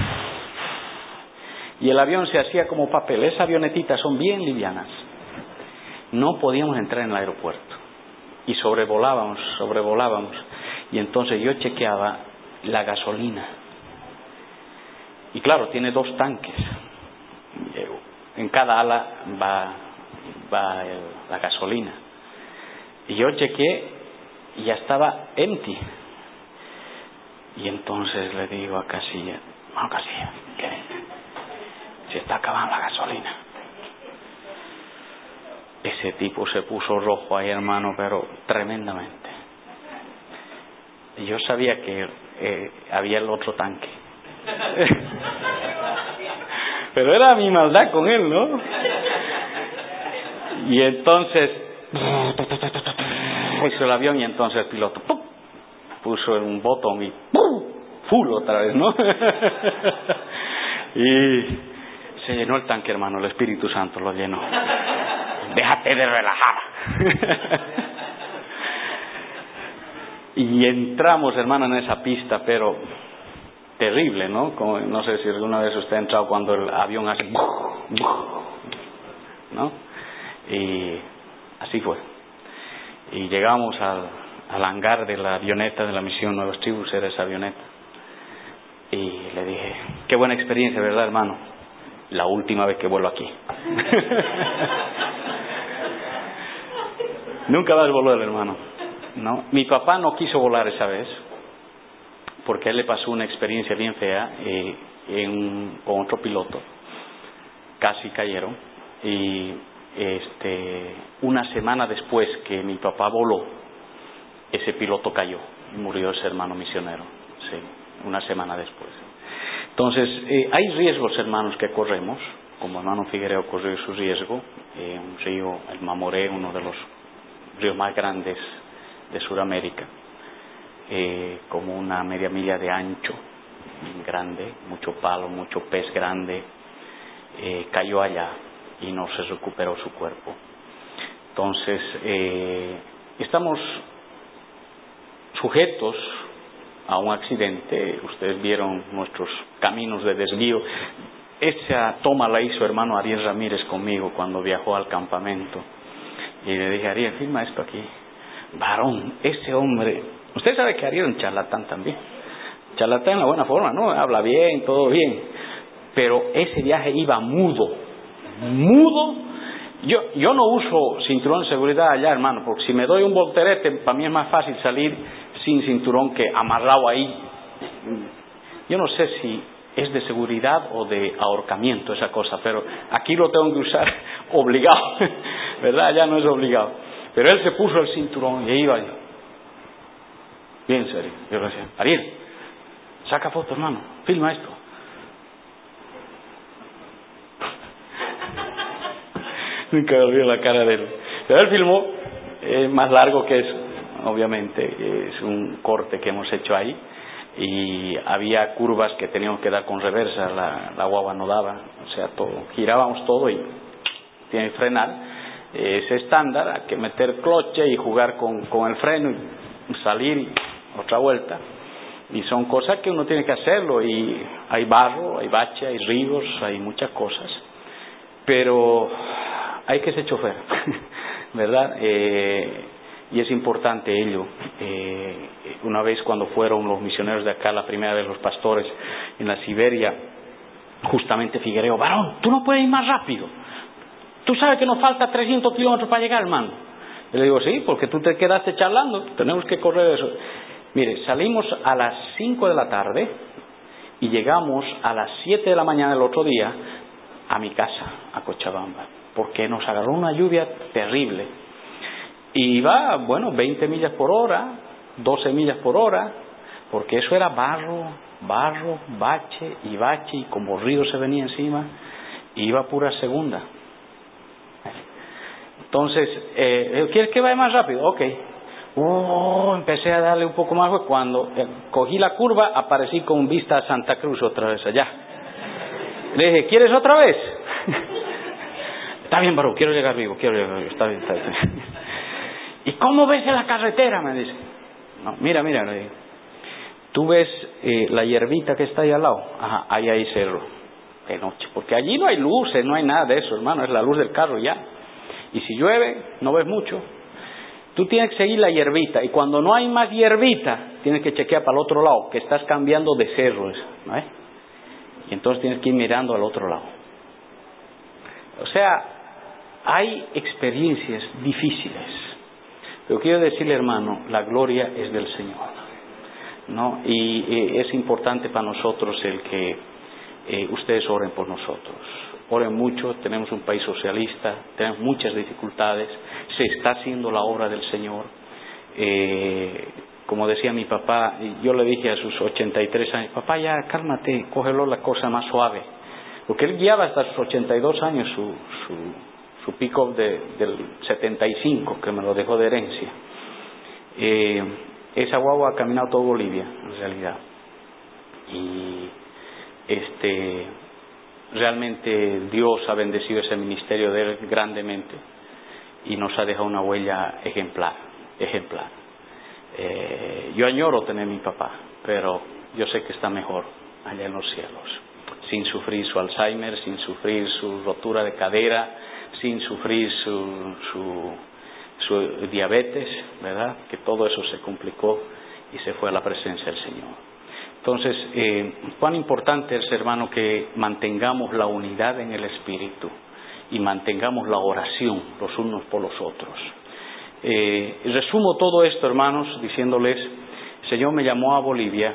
Y el avión se hacía como papel. Esas avionetitas son bien livianas. No podíamos entrar en el aeropuerto. Y sobrevolábamos, sobrevolábamos. Y entonces yo chequeaba la gasolina. Y claro, tiene dos tanques. En cada ala va, va el, la gasolina. Y yo chequeé y ya estaba empty. Y entonces le digo a Casillas, no, Casillas, ¿qué? Se está acabando la gasolina. Ese tipo se puso rojo ahí, hermano, pero tremendamente. Y yo sabía que eh, había el otro tanque. Pero era mi maldad con él, ¿no? Y entonces hizo el avión y entonces el piloto ¡pum! Puso un botón y ¡pum! Full otra vez, ¿no? Y se llenó el tanque, hermano, el Espíritu Santo lo llenó. déjate de relajar. Y entramos, hermano, en esa pista, pero terrible, ¿no? Como, no sé si alguna vez usted ha entrado cuando el avión hace, ¿no? Y así fue. Y llegamos al, al hangar de la avioneta de la misión Nuevas Tribus, era esa avioneta. Y le dije, qué buena experiencia, ¿verdad, hermano? La última vez que vuelo aquí. Nunca más voló el hermano. No, mi papá no quiso volar esa vez porque a él le pasó una experiencia bien fea eh, en, con otro piloto. Casi cayeron y este, una semana después que mi papá voló, ese piloto cayó y murió ese hermano misionero. Sí, una semana después. Entonces, eh, hay riesgos, hermanos, que corremos. Como hermano Figuereo corrió su riesgo. Eh, un río, el Mamoré, uno de los ríos más grandes de Sudamérica, eh, como una media milla de ancho, grande, mucho palo, mucho pez grande, eh, cayó allá y no se recuperó su cuerpo. Entonces, eh, estamos sujetos a un accidente. Ustedes vieron nuestros caminos de desvío. Esa toma la hizo hermano Ariel Ramírez conmigo cuando viajó al campamento. Y le dije, Ariel, firma esto aquí. Varón, ese hombre, usted sabe que Ariel es un charlatán también, charlatán en la buena forma, ¿no? Habla bien, todo bien, pero ese viaje iba mudo, mudo. Yo, yo no uso cinturón de seguridad allá, hermano, porque si me doy un volterete, para mí es más fácil salir sin cinturón que amarrado ahí. Yo no sé si es de seguridad o de ahorcamiento esa cosa, pero aquí lo tengo que usar obligado, ¿verdad? Allá no es obligado. Pero él se puso el cinturón y ahí iba yo. Bien serio. Yo le decía, Ariel, saca foto, hermano, filma esto. Nunca olvidé la cara de él. Pero él filmó, es más largo que eso, obviamente. Es un corte que hemos hecho ahí. Y había curvas que teníamos que dar con reversa, la, la guagua no daba, o sea, todo, girábamos todo y tiene que frenar. Es estándar, hay que meter cloche y jugar con, con el freno y salir y otra vuelta. Y son cosas que uno tiene que hacerlo, y hay barro, hay bache, hay ríos, hay muchas cosas. Pero hay que ser chofer, ¿verdad? Eh, y es importante ello. Eh, una vez cuando fueron los misioneros de acá, la primera vez los pastores en la Siberia, justamente Figuereo, varón, tú no puedes ir más rápido. Tú sabes que nos falta trescientos kilómetros para llegar, hermano. Y le digo, sí, porque tú te quedaste charlando, tenemos que correr eso. Mire, salimos a las cinco de la tarde y llegamos a las siete de la mañana del otro día a mi casa, a Cochabamba, porque nos agarró una lluvia terrible. Y iba, bueno, veinte millas por hora, doce millas por hora, porque eso era barro, barro, bache y bache, y como río se venía encima, iba pura segunda. Entonces, eh, ¿quieres que vaya más rápido? Ok. Oh, empecé a darle un poco más. Cuando eh, cogí la curva, aparecí con vista a Santa Cruz otra vez allá. Le dije, ¿quieres otra vez? Está bien, Barú, quiero llegar vivo, quiero llegar vivo. Está bien, está bien. ¿Y cómo ves en la carretera? Me dice. No, mira, mira, le digo. ¿Tú ves eh, la hierbita que está ahí al lado? Ajá, ahí hay cerro. De noche. Porque allí no hay luces, no hay nada de eso, hermano. Es la luz del carro ya. Y si llueve, no ves mucho. Tú tienes que seguir la hierbita. Y cuando no hay más hierbita, tienes que chequear para el otro lado, que estás cambiando de cerro, ¿no? ¿Eh? Y entonces tienes que ir mirando al otro lado. O sea, hay experiencias difíciles. Pero quiero decirle, hermano, la gloria es del Señor, ¿no? Y eh, es importante para nosotros el que eh, ustedes oren por nosotros. Oren mucho, tenemos un país socialista, tenemos muchas dificultades, se está haciendo la obra del Señor. Eh, como decía mi papá, yo le dije a sus ochenta y tres años, papá, ya cálmate, cógelo la cosa más suave. Porque él guiaba hasta sus ochenta y dos años su, su, su pick-up de, del setenta y cinco, que me lo dejó de herencia. Eh, esa guagua ha caminado todo Bolivia, en realidad. Y este... realmente Dios ha bendecido ese ministerio de él grandemente. y nos ha dejado una huella ejemplar, ejemplar. Eh, yo añoro tener mi papá, pero yo sé que está mejor allá en los cielos, sin sufrir su Alzheimer, sin sufrir su rotura de cadera, sin sufrir su, su, su diabetes, ¿verdad? Que todo eso se complicó y se fue a la presencia del Señor. Entonces, eh, cuán importante es, hermano, que mantengamos la unidad en el Espíritu y mantengamos la oración los unos por los otros. Eh, resumo todo esto, hermanos, diciéndoles, el Señor me llamó a Bolivia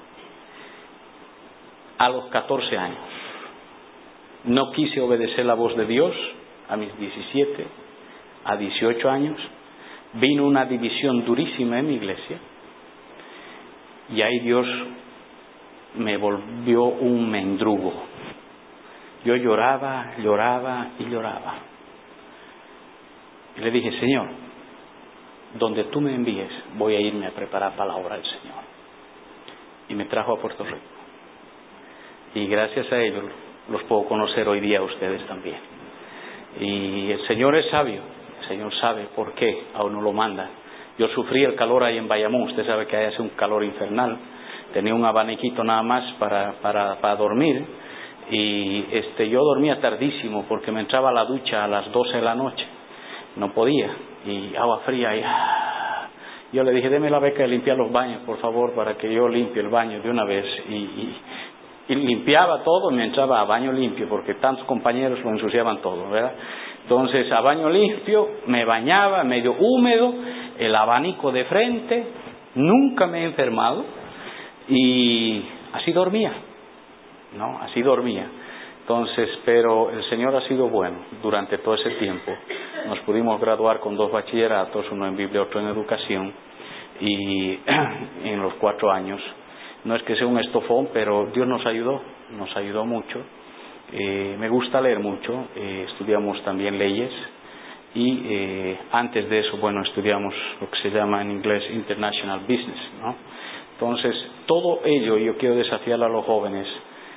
a los catorce años. No quise obedecer la voz de Dios a mis diecisiete, a dieciocho años. Vino una división durísima en mi iglesia y ahí Dios me volvió un mendrugo. Yo lloraba, lloraba y lloraba. Y le dije, Señor, donde tú me envíes, voy a irme a preparar para la obra del Señor. Y me trajo a Puerto Rico. Y gracias a ellos los puedo conocer hoy día a ustedes también. Y el Señor es sabio. El Señor sabe por qué a uno lo manda. Yo sufrí el calor ahí en Bayamón. Usted sabe que ahí hace un calor infernal. Tenía un abaniquito nada más para, para, para dormir. Y este, yo dormía tardísimo porque me entraba a la ducha a las doce de la noche. No podía. Y agua fría. Y yo le dije, deme la beca de limpiar los baños, por favor, para que yo limpie el baño de una vez. Y, y, y limpiaba todo y me entraba a baño limpio porque tantos compañeros lo ensuciaban todo, ¿verdad? Entonces, a baño limpio, me bañaba, medio húmedo, el abanico de frente, nunca me he enfermado y así dormía, ¿no? Así dormía. Entonces, pero el Señor ha sido bueno durante todo ese tiempo. Nos pudimos graduar con dos bachilleratos, uno en Biblia, otro en Educación, y en los cuatro años. No es que sea un estofón, pero Dios nos ayudó, nos ayudó mucho. Eh, me gusta leer mucho, eh, estudiamos también leyes y eh, antes de eso, bueno, estudiamos lo que se llama en inglés International Business, ¿no? Entonces, todo ello yo quiero desafiar a los jóvenes.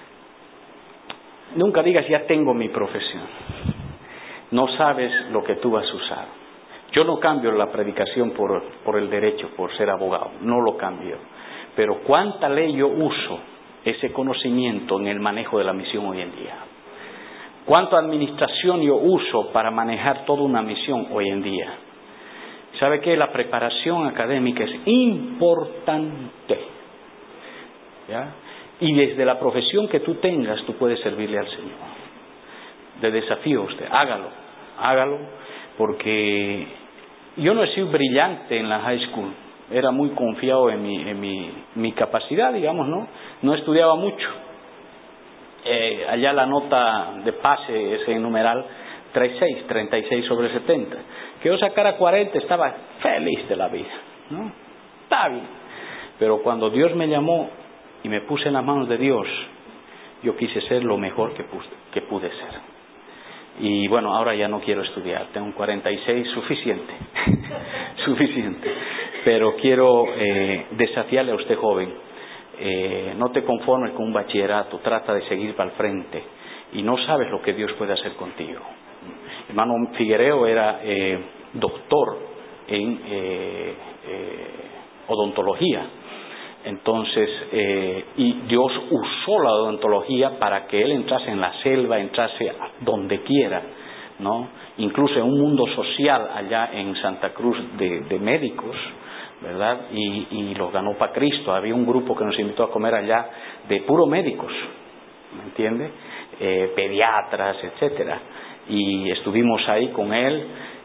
Nunca digas, ya tengo mi profesión. No sabes lo que tú vas a usar. Yo no cambio la predicación por, por el derecho, por ser abogado, no lo cambio. Pero cuánta ley yo uso ese conocimiento en el manejo de la misión hoy en día. Cuánta administración yo uso para manejar toda una misión hoy en día. ¿Sabe qué? La preparación académica es importante, ¿ya? Y desde la profesión que tú tengas, tú puedes servirle al Señor. Le desafío a usted, hágalo, hágalo, porque yo no he sido brillante en la high school. Era muy confiado en mi, en mi, mi capacidad, digamos, ¿no? No estudiaba mucho. Eh, allá la nota de pase, ese numeral, treinta y seis, treinta y seis sobre setenta. Que yo sacara cuarenta, estaba feliz de la vida, ¿no? Está bien. Pero cuando Dios me llamó y me puse en las manos de Dios, yo quise ser lo mejor que, puse, que pude ser. Y bueno, ahora ya no quiero estudiar, tengo cuarenta y seis, suficiente, suficiente. Pero quiero eh, desafiarle a usted, joven, eh, no te conformes con un bachillerato, trata de seguir para el frente y no sabes lo que Dios puede hacer contigo. Hermano Figuereo era eh, doctor en eh, eh, odontología. Entonces, eh, y Dios usó la odontología para que él entrase en la selva, entrase a donde quiera, ¿no? Incluso en un mundo social allá en Santa Cruz de, de médicos, ¿verdad? Y, y los ganó para Cristo. Había un grupo que nos invitó a comer allá de puro médicos, ¿me entiende? Eh, pediatras, etcétera. Y estuvimos ahí con él.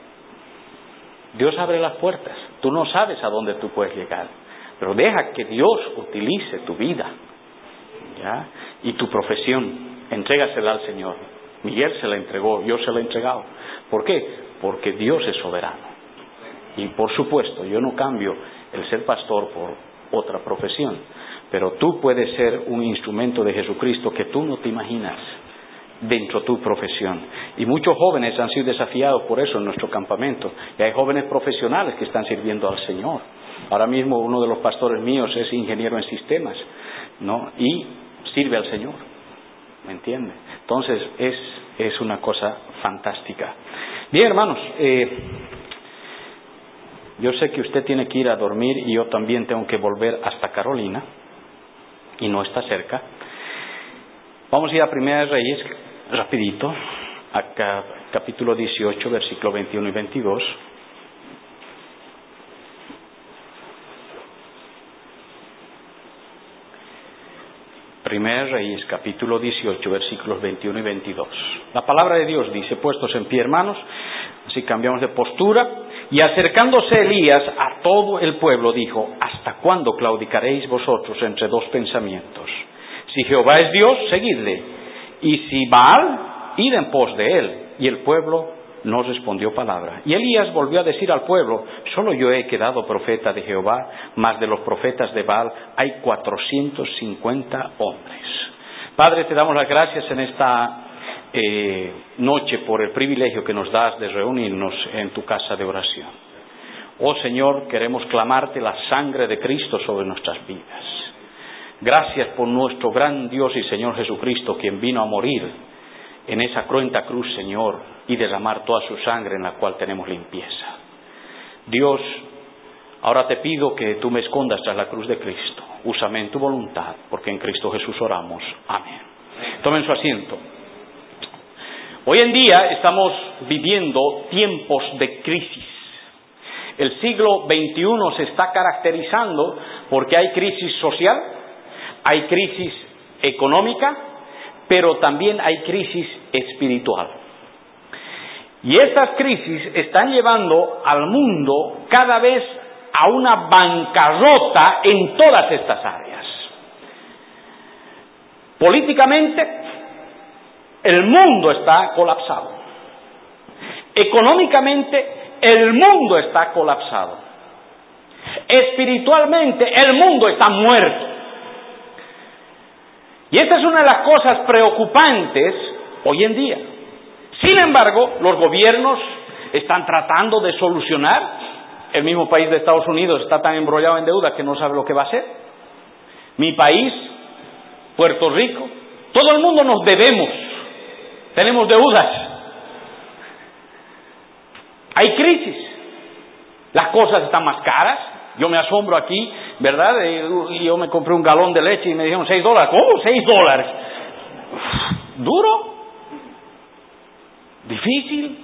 Dios abre las puertas. Tú no sabes a dónde tú puedes llegar. Pero deja que Dios utilice tu vida, ¿ya? Y tu profesión, entrégasela al Señor. Miguel se la entregó, yo se la he entregado. ¿Por qué? Porque Dios es soberano. Y por supuesto, yo no cambio el ser pastor por otra profesión, pero tú puedes ser un instrumento de Jesucristo que tú no te imaginas dentro de tu profesión. Y muchos jóvenes han sido desafiados por eso en nuestro campamento. Y hay jóvenes profesionales que están sirviendo al Señor. Ahora mismo uno de los pastores míos es ingeniero en sistemas, ¿no? Y sirve al Señor, ¿me entiende? Entonces es, es una cosa fantástica. Bien, hermanos, eh, yo sé que usted tiene que ir a dormir y yo también tengo que volver hasta Carolina y no está cerca. Vamos a ir a Primera de Reyes rapidito, a capítulo dieciocho, versículo veintiuno y veintidós. Primera de Reyes, capítulo dieciocho, versículos veintiuno y veintidós. La palabra de Dios dice: puestos en pie, hermanos, así cambiamos de postura, y acercándose Elías a todo el pueblo dijo: ¿hasta cuándo claudicaréis vosotros entre dos pensamientos? Si Jehová es Dios, seguidle, y si Baal, id en pos de él. Y el pueblo no respondió palabra. Y Elías volvió a decir al pueblo: solo yo he quedado profeta de Jehová, mas de los profetas de Baal hay cuatrocientos cincuenta hombres. Padre, te damos las gracias en esta eh, noche por el privilegio que nos das de reunirnos en tu casa de oración. Oh Señor, queremos clamarte la sangre de Cristo sobre nuestras vidas. Gracias por nuestro gran Dios y Señor Jesucristo, quien vino a morir en esa cruenta cruz, Señor, y derramar toda su sangre en la cual tenemos limpieza. Dios, ahora te pido que tú me escondas tras la cruz de Cristo. Úsame en tu voluntad, porque en Cristo Jesús oramos. Amén. Tomen su asiento. Hoy en día estamos viviendo tiempos de crisis. El siglo veintiuno se está caracterizando porque hay crisis social, hay crisis económica, pero también hay crisis espiritual. Y estas crisis están llevando al mundo cada vez a una bancarrota en todas estas áreas. Políticamente, el mundo está colapsado. Económicamente, el mundo está colapsado. Espiritualmente, el mundo está muerto. Y esta es una de las cosas preocupantes hoy en día. Sin embargo, los gobiernos están tratando de solucionar. El mismo país de Estados Unidos está tan embrollado en deuda que no sabe lo que va a hacer. Mi país, Puerto Rico, todo el mundo nos debemos. Tenemos deudas. Hay crisis. Las cosas están más caras. Yo me asombro aquí, ¿verdad? Y yo me compré un galón de leche y me dijeron seis dólares. ¿Cómo? Seis dólares. ¿Duro? ¿Difícil?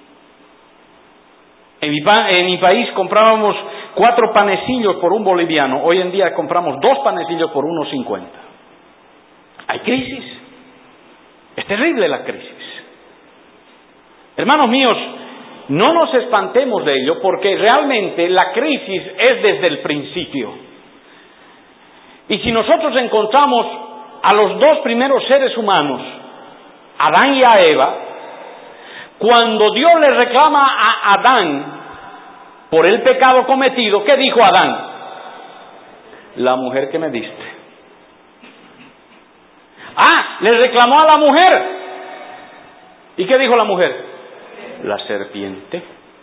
En mi, pa- en mi país comprábamos cuatro panecillos por un boliviano. Hoy en día compramos dos panecillos por uno cincuenta. Hay crisis. Es terrible la crisis. Hermanos míos, no nos espantemos de ello, porque realmente la crisis es desde el principio. Y si nosotros encontramos a los dos primeros seres humanos, Adán y a Eva, cuando Dios le reclama a Adán por el pecado cometido, ¿qué dijo Adán? La mujer que me diste. Ah, le reclamó a la mujer. ¿Y qué dijo la mujer? La serpiente.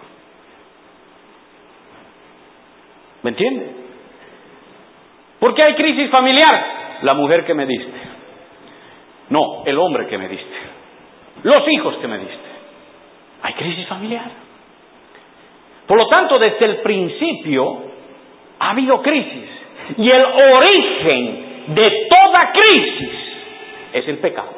¿Me entiende? ¿Por qué hay crisis familiar? La mujer que me diste. No, el hombre que me diste. Los hijos que me diste. Hay crisis familiar. Por lo tanto, desde el principio ha habido crisis. Y el origen de toda crisis es el pecado.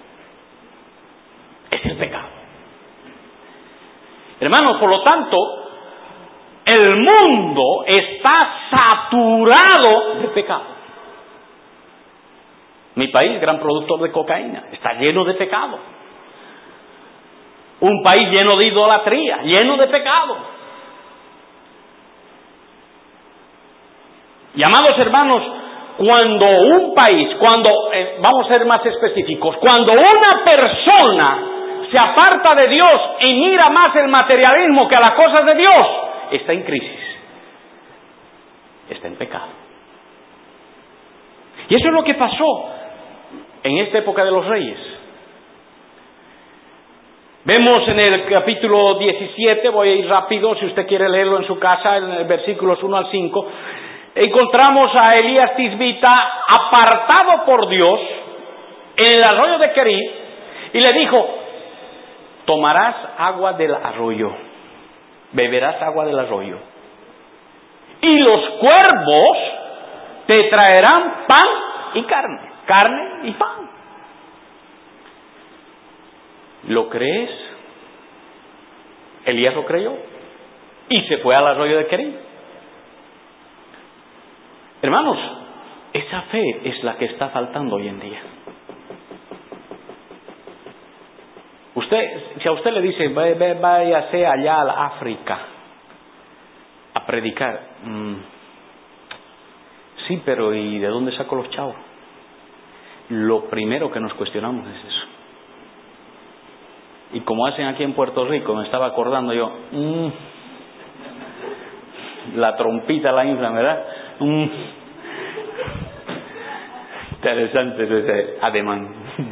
Es el pecado. Hermanos, por lo tanto, el mundo está saturado de pecado. Mi país, gran productor de cocaína, está lleno de pecado. Un país lleno de idolatría, lleno de pecado. Y amados hermanos, cuando un país, cuando, eh, vamos a ser más específicos, cuando una persona se aparta de Dios y mira más el materialismo que a las cosas de Dios, está en crisis, está en pecado. Y eso es lo que pasó en esta época de los reyes. Vemos en el capítulo diecisiete, voy a ir rápido, si usted quiere leerlo en su casa, en el versículos uno al cinco, encontramos a Elías Tisbita apartado por Dios en el arroyo de Querit, y le dijo: tomarás agua del arroyo, beberás agua del arroyo, y los cuervos te traerán pan y carne, carne y pan. ¿Lo crees? Elías lo creyó y se fue al arroyo de Querit. Hermanos, esa fe es la que está faltando hoy en día. Usted, si a usted le dice, váyase allá al África a predicar, mm, sí, pero ¿y de dónde saco los chavos? Lo primero que nos cuestionamos es eso. Y como hacen aquí en Puerto Rico, me estaba acordando yo, mmm, la trompita la inflan, ¿verdad? Mm. Interesante ese ademán.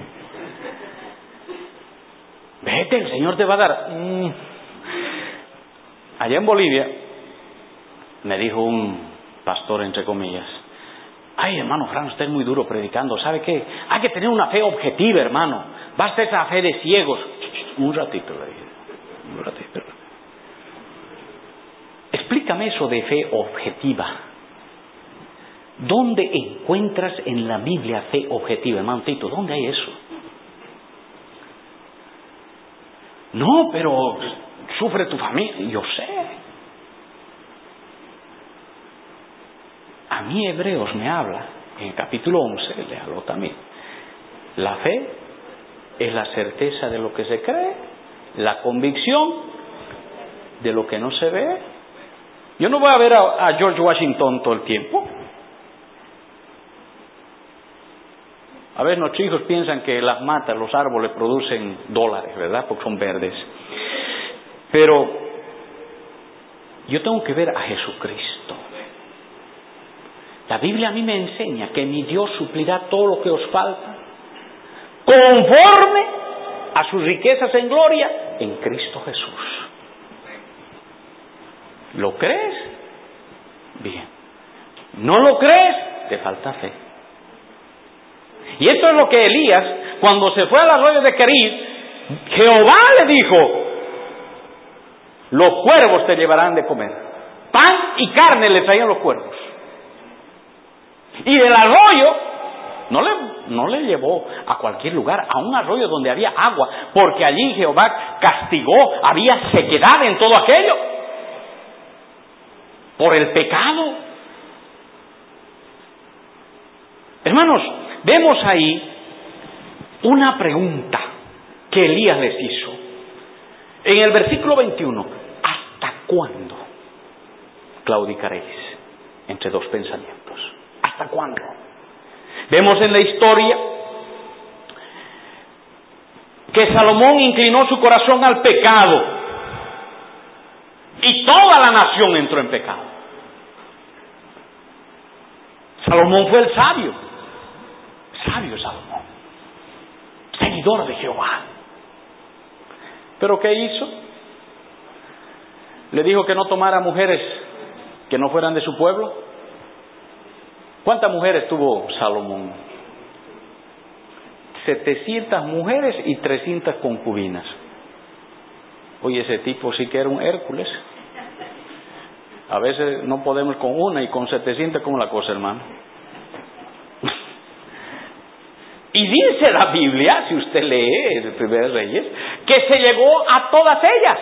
Vete, el Señor te va a dar. Mm. Allá en Bolivia, me dijo un pastor, entre comillas, ay, hermano Fran, usted es muy duro predicando. ¿Sabe qué? Hay que tener una fe objetiva, hermano. Basta esa fe de ciegos. Un ratito, le dije. Un ratito. Explícame eso de fe objetiva. ¿Dónde encuentras en la Biblia fe objetiva, hermano Tito? ¿Dónde hay eso? No, pero sufre tu familia. Yo sé. A mí Hebreos me habla, en el capítulo once, léalo también. La fe es la certeza de lo que se cree, la convicción de lo que no se ve. Yo no voy a ver a, a George Washington todo el tiempo. A ver, nuestros hijos piensan que las matas, los árboles producen dólares, ¿verdad? Porque son verdes. Pero yo tengo que ver a Jesucristo. La Biblia a mí me enseña que mi Dios suplirá todo lo que os falta conforme a sus riquezas en gloria en Cristo Jesús. ¿Lo crees? Bien. ¿No lo crees? Te falta fe. Y esto es lo que Elías, cuando se fue al arroyo de Querit, Jehová le dijo, los cuervos te llevarán de comer. Pan y carne le traían los cuervos. Y del arroyo no le, no le llevó a cualquier lugar, a un arroyo donde había agua, porque allí Jehová castigó, había sequedad en todo aquello por el pecado. Hermanos, vemos ahí una pregunta que Elías les hizo. En el versículo veintiuno, ¿hasta cuándo claudicaréis entre dos pensamientos? ¿Hasta cuándo? Vemos en la historia que Salomón inclinó su corazón al pecado y toda la nación entró en pecado. Salomón fue el sabio, sabio Salomón, seguidor de Jehová. ¿Pero qué hizo? Le dijo que no tomara mujeres que no fueran de su pueblo. ¿Cuántas mujeres tuvo Salomón? setecientas mujeres y trescientas concubinas. Oye, ese tipo sí que era un Hércules. A veces no podemos con una y con setecientas, ¿cómo la cosa, hermano? Y dice la Biblia, si usted lee el Primer Reyes, que se llegó a todas ellas.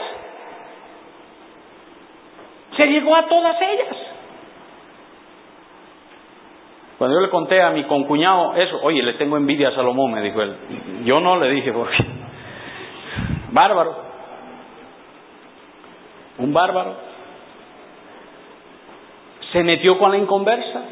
Se llegó a todas ellas. Cuando yo le conté a mi concuñado eso, oye, le tengo envidia a Salomón, me dijo él. Yo no, le dije, porque bárbaro. Un bárbaro. Se metió con la inconversa.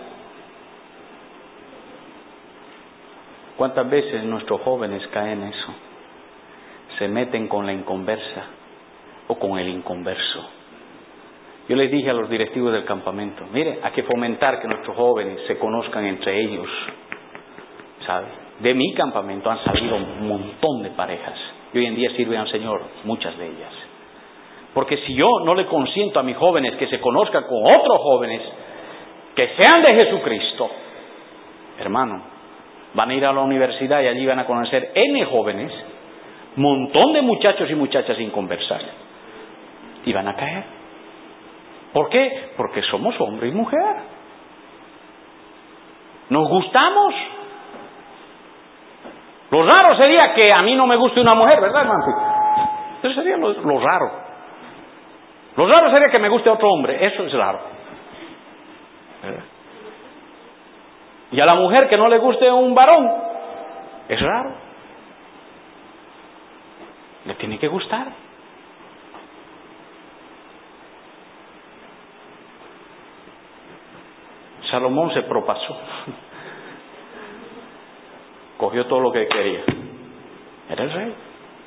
¿Cuántas veces nuestros jóvenes caen en eso? Se meten con la inconversa o con el inconverso. Yo les dije a los directivos del campamento, mire, hay que fomentar que nuestros jóvenes se conozcan entre ellos, ¿sabe? De mi campamento han salido un montón de parejas y hoy en día sirven al Señor, muchas de ellas. Porque si yo no le consiento a mis jóvenes que se conozcan con otros jóvenes que sean de Jesucristo, hermano, van a ir a la universidad y allí van a conocer N jóvenes montón de muchachos y muchachas sin conversar. Y van a caer. ¿Por qué? Porque somos hombre y mujer. Nos gustamos. Lo raro sería que a mí no me guste una mujer, ¿verdad, hermano? Eso sería lo, lo raro. Lo raro sería que me guste otro hombre. Eso es raro. ¿Verdad? Y a la mujer que no le guste un varón, es raro. Le tiene que gustar. Salomón se propasó. Cogió todo lo que quería. Era el rey.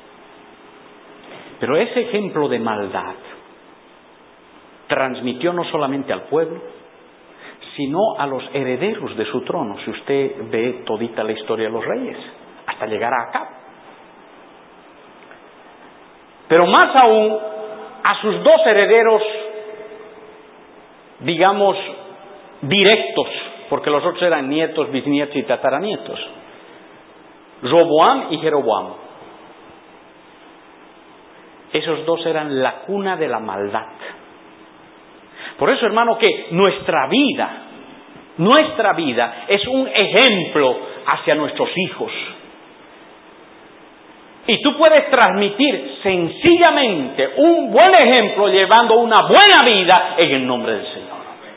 Pero ese ejemplo de maldad transmitió no solamente al pueblo, sino a los herederos de su trono. Si usted ve todita la historia de los reyes, hasta llegar a Acab. Pero más aún, a sus dos herederos, digamos, directos, porque los otros eran nietos, bisnietos y tataranietos. Roboam y Jeroboam. Esos dos eran la cuna de la maldad. Por eso, hermano, que nuestra vida, nuestra vida es un ejemplo hacia nuestros hijos. Y tú puedes transmitir sencillamente un buen ejemplo llevando una buena vida en el nombre del Señor.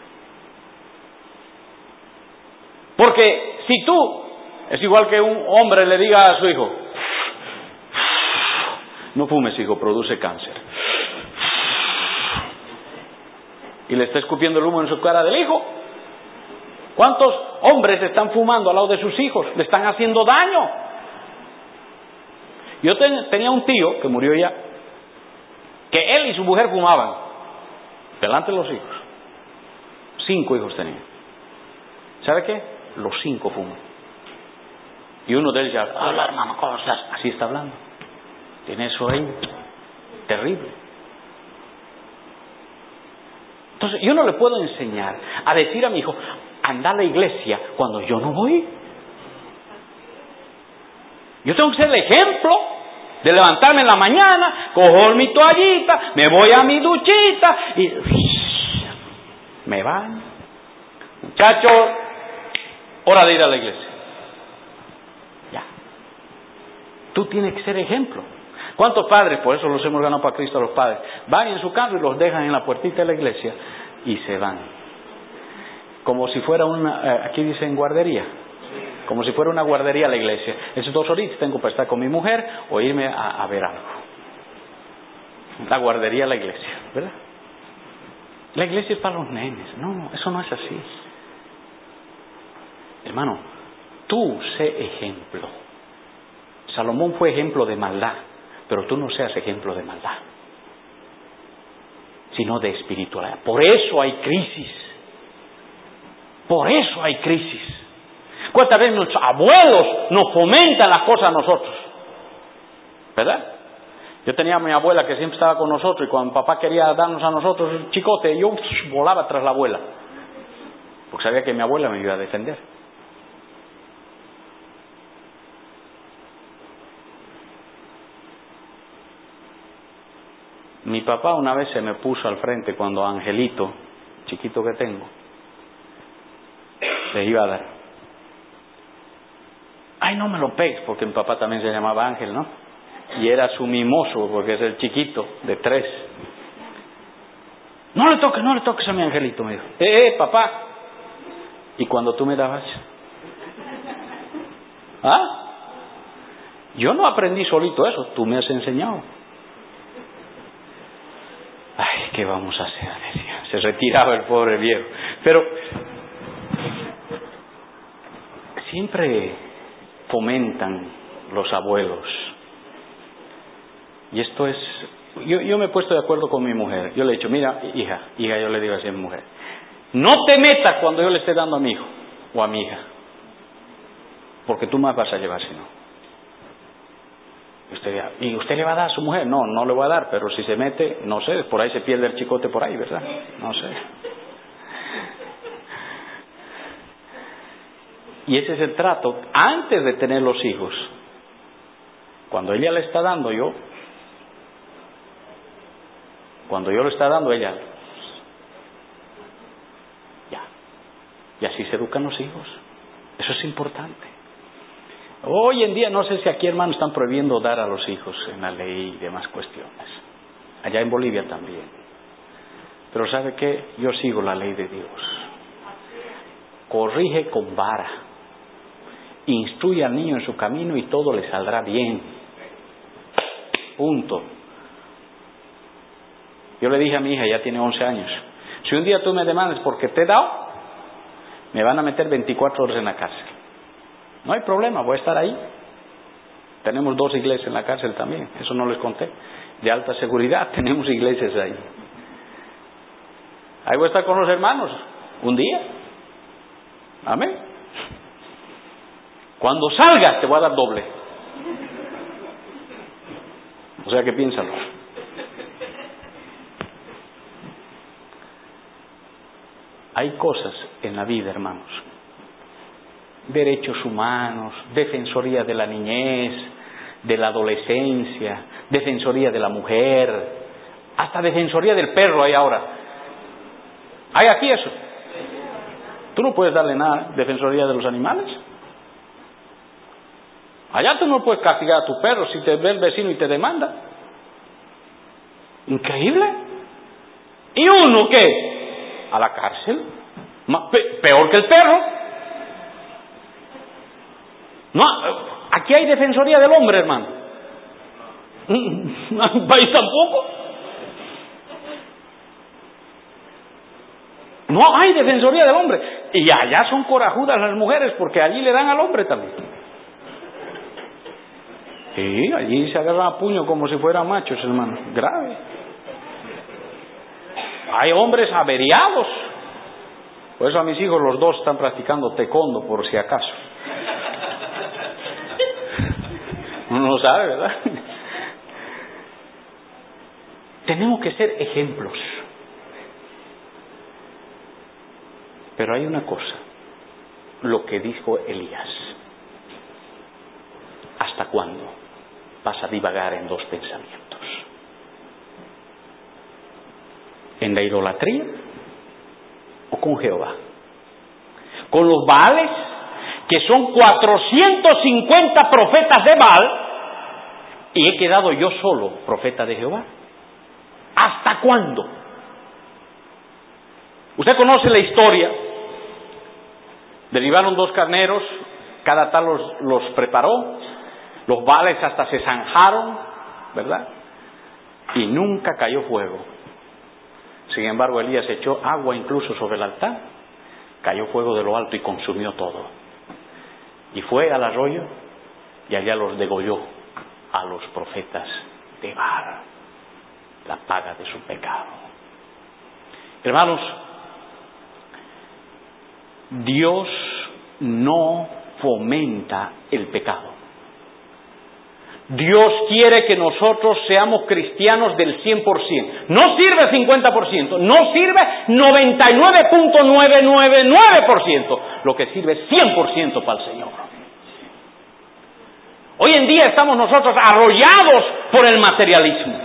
Porque si tú, es igual que un hombre le diga a su hijo, no fumes, hijo, produce cáncer. Y le está escupiendo el humo en su cara del hijo. ¿Cuántos hombres están fumando al lado de sus hijos? Le están haciendo daño. Yo ten, tenía un tío que murió ya, que él y su mujer fumaban delante de los hijos. Cinco hijos tenía. ¿Sabe qué? Los cinco fuman. Y uno de ellos ya, hola hermano, ¿cómo estás? Así está hablando. Tiene eso ahí. Terrible. Entonces, yo no le puedo enseñar a decir a mi hijo, anda a la iglesia cuando yo no voy. Yo tengo que ser el ejemplo de levantarme en la mañana, cojo mi toallita, me voy a mi duchita y me baño. Muchachos, hora de ir a la iglesia. Ya. Tú tienes que ser ejemplo. ¿Cuántos padres, por eso los hemos ganado para Cristo a los padres, van en su carro y los dejan en la puertita de la iglesia y se van? Como si fuera una, aquí dicen guardería, como si fuera una guardería a la iglesia. Esos dos horitas tengo para estar con mi mujer o irme a, a ver algo. La guardería a la iglesia, ¿verdad? La iglesia es para los nenes. No, eso no es así. Hermano, tú sé ejemplo. Salomón fue ejemplo de maldad, pero tú no seas ejemplo de maldad, sino de espiritualidad. Por eso hay crisis. Por eso hay crisis. ¿Cuántas veces nuestros abuelos nos fomentan las cosas a nosotros? ¿Verdad? Yo tenía a mi abuela que siempre estaba con nosotros y cuando mi papá quería darnos a nosotros un chicote, yo volaba tras la abuela, porque sabía que mi abuela me iba a defender. Mi papá una vez se me puso al frente cuando a Angelito, chiquito que tengo, le iba a dar. Ay, no me lo pegues, porque mi papá también se llamaba Ángel, ¿no? Y era su mimoso, porque es el chiquito, de tres. No le toques, no le toques a mi Angelito, me dijo. Eh, eh, papá. ¿Y cuando tú me dabas? ¿Ah? Yo no aprendí solito eso, tú me has enseñado. Ay, ¿qué vamos a hacer? Decía. Se retiraba el pobre viejo. Pero siempre fomentan los abuelos. Y esto es... Yo, yo me he puesto de acuerdo con mi mujer. Yo le he dicho, mira, hija, hija, yo le digo así a mi mujer, no te metas cuando yo le esté dando a mi hijo o a mi hija, porque tú más vas a llevar si no. Usted, ¿y usted le va a dar a su mujer? No, no le voy a dar, pero si se mete, no sé, por ahí se pierde el chicote por ahí, ¿verdad? No sé. Y ese es el trato antes de tener los hijos. Cuando ella le está dando, yo, cuando yo le está dando, ella, ya. Y así se educan los hijos. Eso es importante. Hoy en día, no sé si aquí, hermanos, están prohibiendo dar a los hijos en la ley y demás cuestiones. Allá en Bolivia también. Pero ¿sabe qué? Yo sigo la ley de Dios. Corrige con vara. Instruye al niño en su camino y todo le saldrá bien. Punto. Yo le dije a mi hija, ya tiene once años, si un día tú me demandas porque te he dado, me van a meter veinticuatro horas en la cárcel. No hay problema, voy a estar ahí. Tenemos dos iglesias en la cárcel también, eso no les conté. De alta seguridad, tenemos iglesias ahí. Ahí voy a estar con los hermanos, un día. Amén. Cuando salgas te voy a dar doble. O sea que piénsalo. Hay cosas en la vida, hermanos. Derechos humanos, defensoría de la niñez, de la adolescencia, defensoría de la mujer, hasta defensoría del perro hay ahora. ¿Hay aquí eso? Tú no puedes darle nada, defensoría de los animales. Allá tú no puedes castigar a tu perro si te ve el vecino y te demanda. Increíble. ¿Y uno qué? A la cárcel. Peor que el perro. No, aquí hay defensoría del hombre, hermano. ¿País tampoco? No hay defensoría del hombre. Y allá son corajudas las mujeres porque allí le dan al hombre también. Sí, allí se agarran a puño como si fueran machos, hermano. Grave. Hay hombres averiados. Por eso a mis hijos los dos están practicando taekwondo, por si acaso. Uno no sabe, ¿verdad? Tenemos que ser ejemplos. Pero hay una cosa, lo que dijo Elías. ¿Hasta cuándo vas a divagar en dos pensamientos? ¿En la idolatría o con Jehová? ¿Con los Baales, que son cuatrocientos cincuenta profetas de Baal, y he quedado yo solo profeta de Jehová? ¿Hasta cuándo? Usted conoce la historia. Derribaron dos carneros, cada tal los, los preparó, los Baales hasta se zanjaron, ¿verdad? Y nunca cayó fuego. Sin embargo, Elías echó agua incluso sobre el altar, cayó fuego de lo alto y consumió todo. Y fue al arroyo y allá los degolló a los profetas de Baal, la paga de su pecado. Hermanos, Dios no fomenta el pecado. Dios quiere que nosotros seamos cristianos del cien por ciento. No sirve cincuenta por ciento, no sirve noventa y nueve punto novecientos noventa y nueve por ciento. Lo que sirve es cien por ciento para el Señor. Hoy en día estamos nosotros arrollados por el materialismo.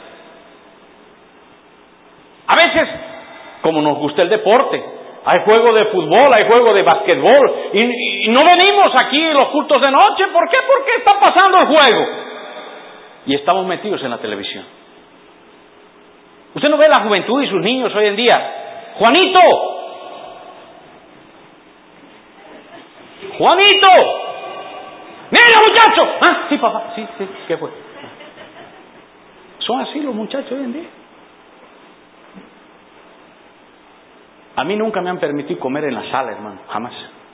A veces, como nos gusta el deporte, hay juego de fútbol, hay juego de basquetbol, y, y no venimos aquí en los cultos de noche. ¿Por qué? Porque está pasando el juego. Y estamos metidos en la televisión. Usted no ve la juventud y sus niños hoy en día. ¡Juanito! ¡Juanito! ¡Mira, muchacho! Ah, sí, papá, sí, sí, ¿qué fue? Son así los muchachos hoy en día. A mí nunca me han permitido comer en la sala, hermano, jamás.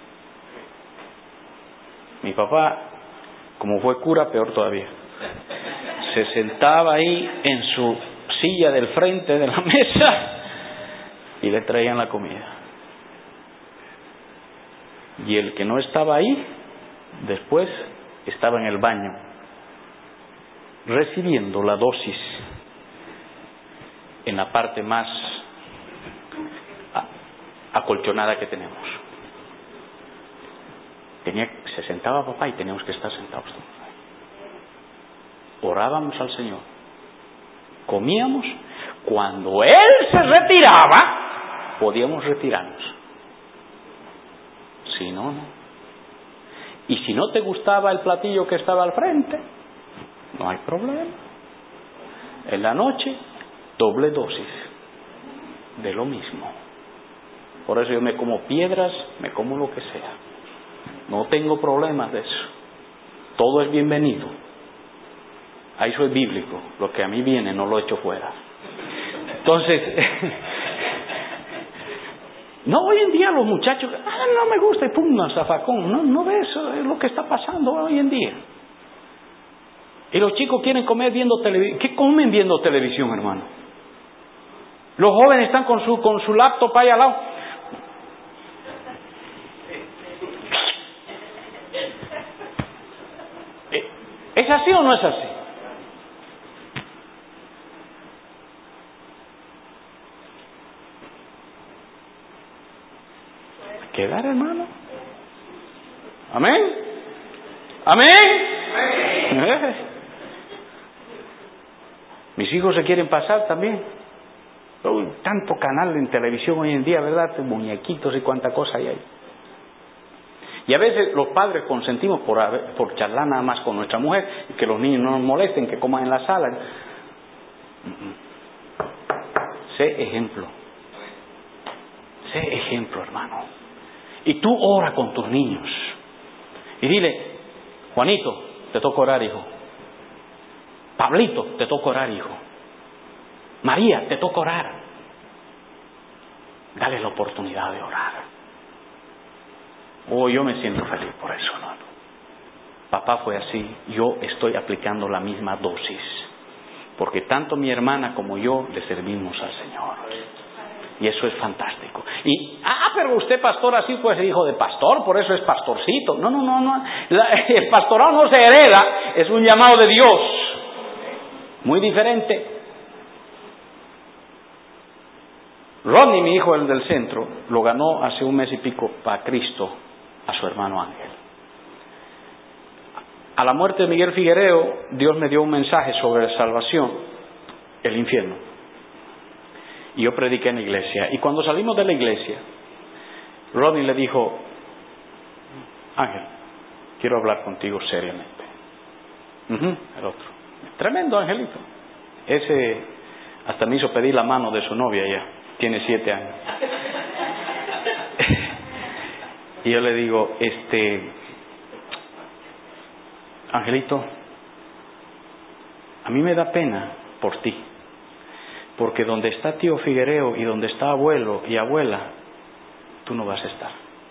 Mi papá, como fue cura, peor todavía. Se sentaba ahí en su silla del frente de la mesa y le traían la comida. Y el que no estaba ahí, después estaba en el baño, recibiendo la dosis en la parte más acolchonada que tenemos. Tenía, se sentaba papá y teníamos que estar sentados todos. orábamos al Señor, comíamos. Cuando Él se retiraba, podíamos retirarnos. Si no, no. Y si no te gustaba el platillo que estaba al frente, no hay problema. En la noche, doble dosis de lo mismo. Por eso yo me como piedras, me como lo que sea. No tengo problemas de eso. Todo es bienvenido. Ahí soy bíblico. Lo que a mí viene no lo echo fuera. Entonces, no, hoy en día los muchachos, ah, no me gusta y pum, zafacón. No, no ves, eso es lo que está pasando hoy en día. Y los chicos quieren comer viendo televisión. ¿Qué comen viendo televisión, hermano? Los jóvenes están con su, con su laptop ahí al lado. ¿Es así o no es así? ¿Quedar, hermano? ¿Amén? ¿Amén? ¿Eh? Mis hijos se quieren pasar también. Uy, tanto canal en televisión hoy en día, ¿verdad? Muñequitos y cuánta cosa hay ahí. Y a veces los padres consentimos por, por charlar nada más con nuestra mujer, y que los niños no nos molesten, que coman en la sala. Sé ejemplo. Sé ejemplo, hermano. Y tú ora con tus niños. Y dile, Juanito, te toca orar, hijo. Pablito, te toca orar, hijo. María, te toca orar. Dale la oportunidad de orar. Oh, yo me siento feliz por eso, hermano. Papá fue así, yo estoy aplicando la misma dosis. Porque tanto mi hermana como yo le servimos al Señor. Y eso es fantástico. Y, ah, pero usted pastor así pues hijo de pastor, por eso es pastorcito. No, no, no, no. La, el pastorado no se hereda, es un llamado de Dios. Muy diferente. Rodney, mi hijo, el del centro, lo ganó hace un mes y pico para Cristo a su hermano Ángel. A la muerte de Miguel Figuereo, Dios me dio un mensaje sobre salvación, el infierno. Y yo prediqué en la iglesia. Y cuando salimos de la iglesia, Rodney le dijo, Ángel, quiero hablar contigo seriamente. Uh-huh, el otro. Tremendo Angelito. Ese hasta me hizo pedir la mano de su novia ya. Tiene siete años. Y yo le digo, este, Angelito, a mí me da pena por ti. Porque donde está tío Figuereo y donde está abuelo y abuela, tú no vas a estar.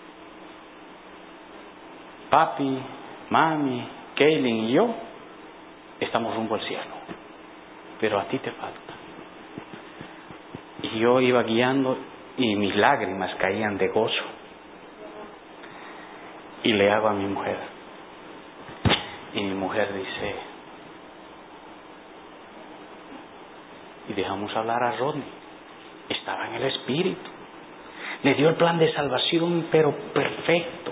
Papi, mami, Kaylin y yo estamos rumbo al cielo. Pero a ti te falta. Y yo iba guiando y mis lágrimas caían de gozo. Y le hago a mi mujer. Y mi mujer dice, y dejamos hablar a Rodney. Estaba en el espíritu. Le dio el plan de salvación, pero perfecto.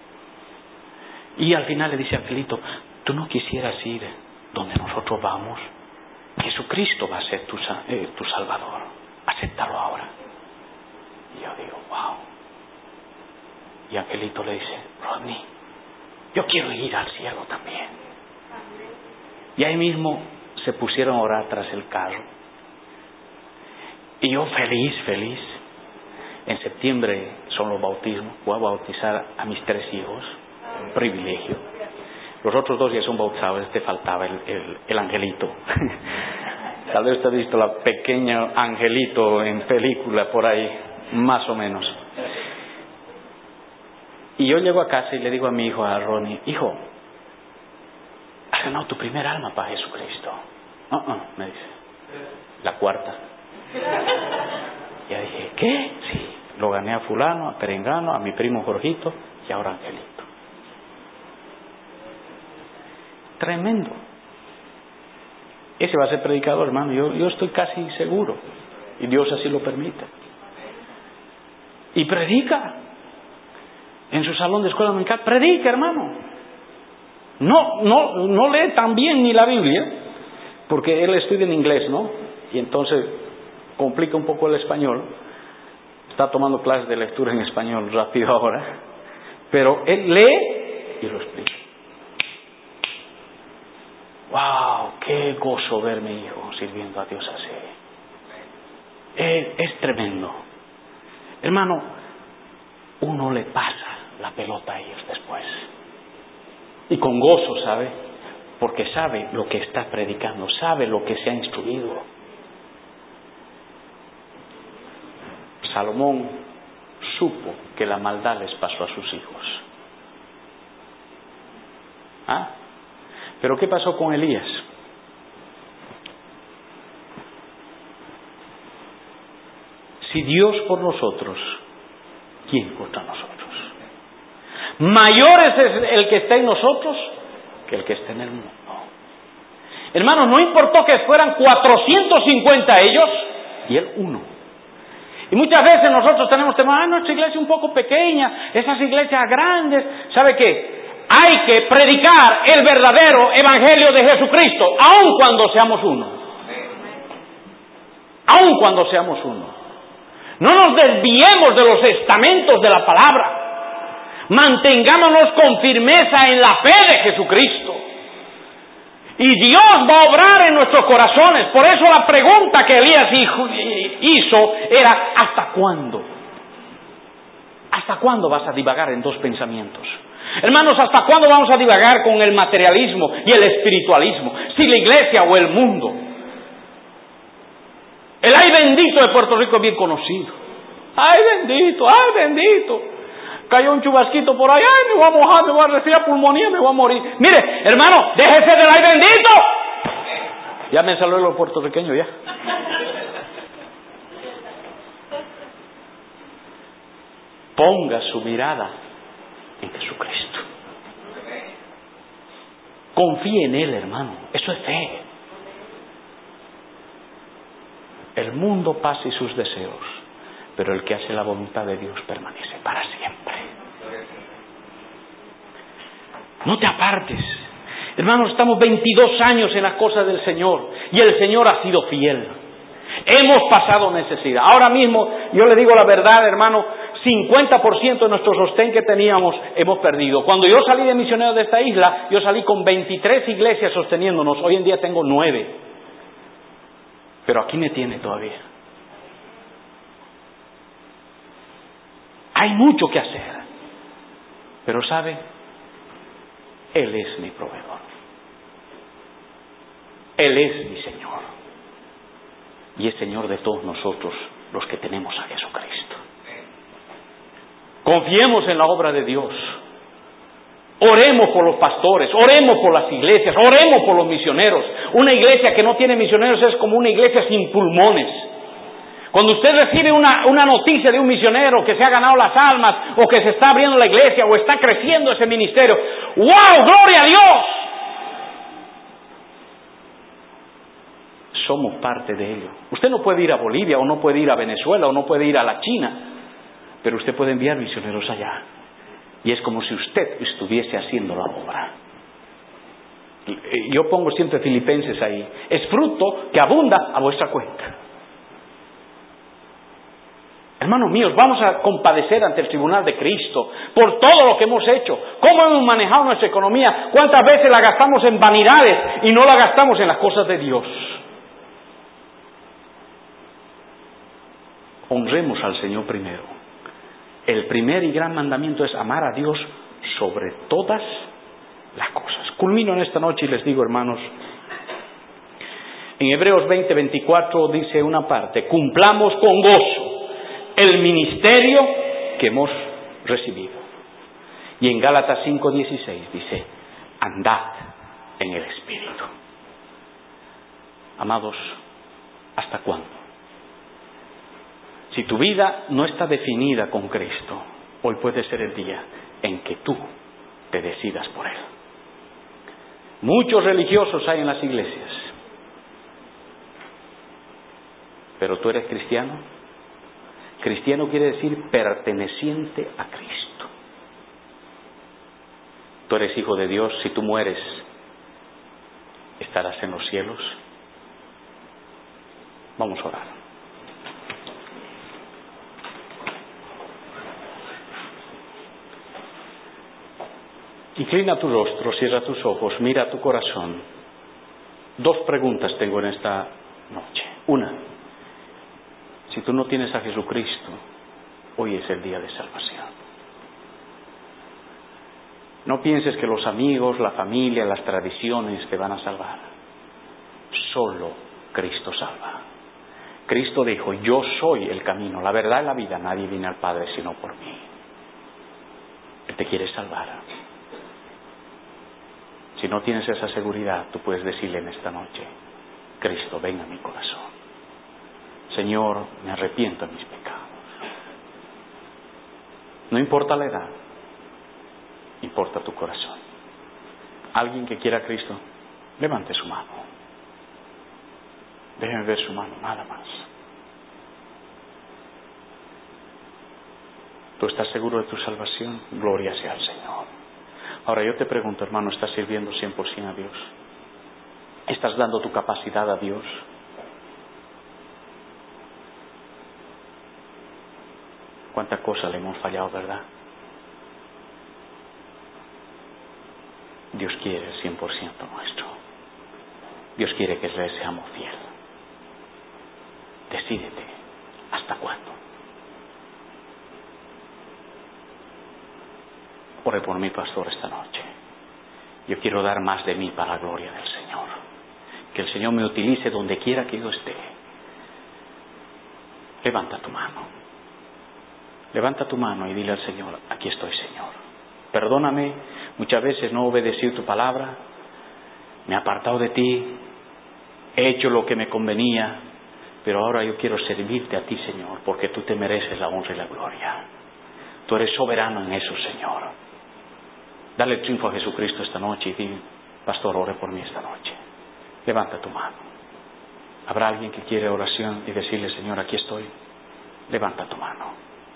Y al final le dice a Angelito, ¿tú no quisieras ir donde nosotros vamos? Jesucristo va a ser tu, eh, tu Salvador. Acéptalo ahora. Y yo digo, wow. Y Angelito le dice, Rodney, yo quiero ir al cielo también. Y ahí mismo se pusieron a orar tras el carro. Y yo feliz, feliz. En septiembre son los bautismos. Voy a bautizar a mis tres hijos. Un privilegio. Los otros dos ya son bautizados. Este faltaba el, el, el Angelito. Tal vez usted ha visto la pequeña Angelito en película por ahí, más o menos. Y yo llego a casa y le digo a mi hijo, a Ronnie, hijo, has ganado tu primer alma para Jesucristo. Uh -uh, me dice, la cuarta. Y ya dije, ¿qué? Sí, lo gané a fulano, a perengano, a mi primo Jorgito y ahora a Angelito. Tremendo. Ese va a ser predicador, hermano. Yo, yo estoy casi seguro. Y Dios así lo permite. Y predica. En su salón de escuela dominical. Predica, hermano. No, no, no lee tan bien ni la Biblia. porque él estudia en inglés, ¿no? Y entonces complica un poco el español. Está tomando clases de lectura en español rápido ahora. Pero él lee y lo explica. ¡Wow! ¡Qué gozo ver a mi hijo sirviendo a Dios así! Es, es tremendo. Hermano, uno le pasa la pelota a ellos después. Y con gozo, ¿sabe? Porque sabe lo que está predicando, sabe lo que se ha instruido. Salomón supo que la maldad les pasó a sus hijos. ¿Ah? Pero ¿qué pasó con Elías? Si Dios por nosotros, ¿quién contra nosotros? Mayor es el que está en nosotros que el que está en el mundo. Hermanos, no importó que fueran cuatrocientos cincuenta ellos y él uno. Y muchas veces nosotros tenemos temor, ah, nuestra iglesia es un poco pequeña, esas iglesias grandes. ¿Sabe qué? Hay que predicar el verdadero evangelio de Jesucristo, aun cuando seamos uno. Aun cuando seamos uno. No nos desviemos de los estamentos de la palabra. Mantengámonos con firmeza en la fe de Jesucristo. Y Dios va a obrar en nuestros corazones. Por eso la pregunta que Elías hizo era, ¿hasta cuándo? ¿Hasta cuándo vas a divagar en dos pensamientos? Hermanos, ¿hasta cuándo vamos a divagar con el materialismo y el espiritualismo? Si la iglesia o el mundo. El ay bendito de Puerto Rico es bien conocido. Ay bendito, ay bendito. Cayó un chubasquito por ahí, ay, me voy a mojar, me voy a resfriar pulmonía, me voy a morir. Mire, hermano, déjese del ay bendito. Ya me salió los puertorriqueños ya. Ponga su mirada en Jesucristo. Confíe en Él, hermano. Eso es fe. El mundo pasa y sus deseos, pero el que hace la voluntad de Dios permanece para siempre. No te apartes. Hermanos, estamos veintidós años en las cosas del Señor y el Señor ha sido fiel. Hemos pasado necesidad. Ahora mismo, yo le digo la verdad, hermano, cincuenta por ciento de nuestro sostén que teníamos hemos perdido. Cuando yo salí de misionero de esta isla, yo salí con veintitrés iglesias sosteniéndonos. Hoy en día tengo nueve. Pero aquí me tiene todavía. Hay mucho que hacer. Pero ¿sabe? Él es mi proveedor. Él es mi Señor. Y es Señor de todos nosotros los que tenemos a Jesucristo. Confiemos en la obra de Dios. Oremos por los pastores, oremos por las iglesias, oremos por los misioneros. Una iglesia que no tiene misioneros es como una iglesia sin pulmones. Cuando usted recibe una, una noticia de un misionero que se ha ganado las almas, o que se está abriendo la iglesia, o está creciendo ese ministerio, ¡wow! ¡Gloria a Dios! Somos parte de ello. Usted no puede ir a Bolivia, o no puede ir a Venezuela, o no puede ir a la China, pero usted puede enviar misioneros allá. Y es como si usted estuviese haciendo la obra. Yo pongo siempre Filipenses ahí. Es fruto que abunda a vuestra cuenta. Hermanos míos, vamos a compadecer ante el tribunal de Cristo por todo lo que hemos hecho. ¿Cómo hemos manejado nuestra economía? ¿Cuántas veces la gastamos en vanidades y no la gastamos en las cosas de Dios? Honremos al Señor primero. El primer y gran mandamiento es amar a Dios sobre todas las cosas. Culmino en esta noche y les digo, hermanos, en Hebreos veinte veinticuatro dice una parte: cumplamos con gozo el ministerio que hemos recibido. Y en Gálatas cinco dieciséis dice: andad en el Espíritu. Amados, ¿hasta cuándo? Si tu vida no está definida con Cristo, hoy puede ser el día en que tú te decidas por Él. Muchos religiosos hay en las iglesias, pero tú eres cristiano. Cristiano quiere decir perteneciente a Cristo. Tú eres hijo de Dios. Si tú mueres, estarás en los cielos. Vamos a orar. Inclina tu rostro, cierra tus ojos, mira tu corazón. Dos preguntas tengo en esta noche. Una, si tú no tienes a Jesucristo, hoy es el día de salvación. No pienses que los amigos, la familia, las tradiciones te van a salvar. Solo Cristo salva. Cristo dijo, yo soy el camino, la verdad y la vida. Nadie viene al Padre sino por mí. Él te quiere salvar. Si no tienes esa seguridad, tú puedes decirle en esta noche, Cristo, ven a mi corazón. Señor, me arrepiento de mis pecados. No importa la edad, importa tu corazón. Alguien que quiera a Cristo, levante su mano. Déjeme ver su mano, nada más. ¿Tú estás seguro de tu salvación? Gloria sea al Señor. Ahora yo te pregunto, hermano, ¿estás sirviendo cien por ciento a Dios? ¿Estás dando tu capacidad a Dios? ¿Cuántas cosas le hemos fallado, verdad? Dios quiere el cien por ciento nuestro. Dios quiere que le seamos fieles. Decídete, ¿hasta cuándo? Ore por mi pastor esta noche. Yo quiero dar más de mí para la gloria del Señor. Que el Señor me utilice donde quiera que yo esté. Levanta tu mano. Levanta tu mano y dile al Señor, aquí estoy, Señor. Perdóname, muchas veces no obedecí tu palabra. Me he apartado de ti. He hecho lo que me convenía. Pero ahora yo quiero servirte a ti, Señor, porque tú te mereces la honra y la gloria. Tú eres soberano en eso, Señor. Dale el triunfo a Jesucristo esta noche y di, pastor, ore por mí esta noche. Levanta tu mano. ¿Habrá alguien que quiere oración y decirle, Señor, aquí estoy? Levanta tu mano.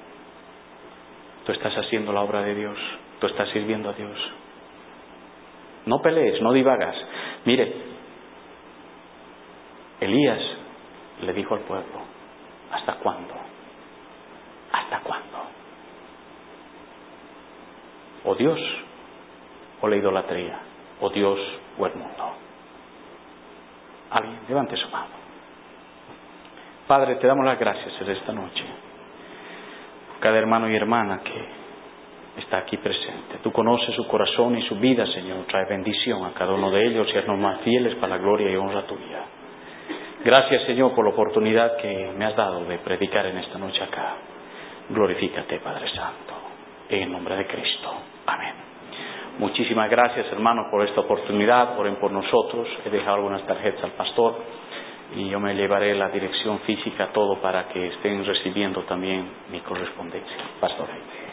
Tú estás haciendo la obra de Dios. Tú estás sirviendo a Dios. No pelees, no divagas. Mire, Elías le dijo al pueblo, ¿hasta cuándo? ¿Hasta cuándo? O Dios o la idolatría, o Dios o el mundo. Alguien, levante su mano. Padre, te damos las gracias en esta noche. Cada hermano y hermana que está aquí presente. Tú conoces su corazón y su vida, Señor. Trae bendición a cada uno de ellos y haznos más fieles para la gloria y honra tuya. Gracias, Señor, por la oportunidad que me has dado de predicar en esta noche acá. Glorifícate, Padre Santo, en el nombre de Cristo. Amén. Muchísimas gracias, hermanos, por esta oportunidad. Oren por nosotros. He dejado algunas tarjetas al pastor y yo me llevaré la dirección física, todo, para que estén recibiendo también mi correspondencia. Pastor.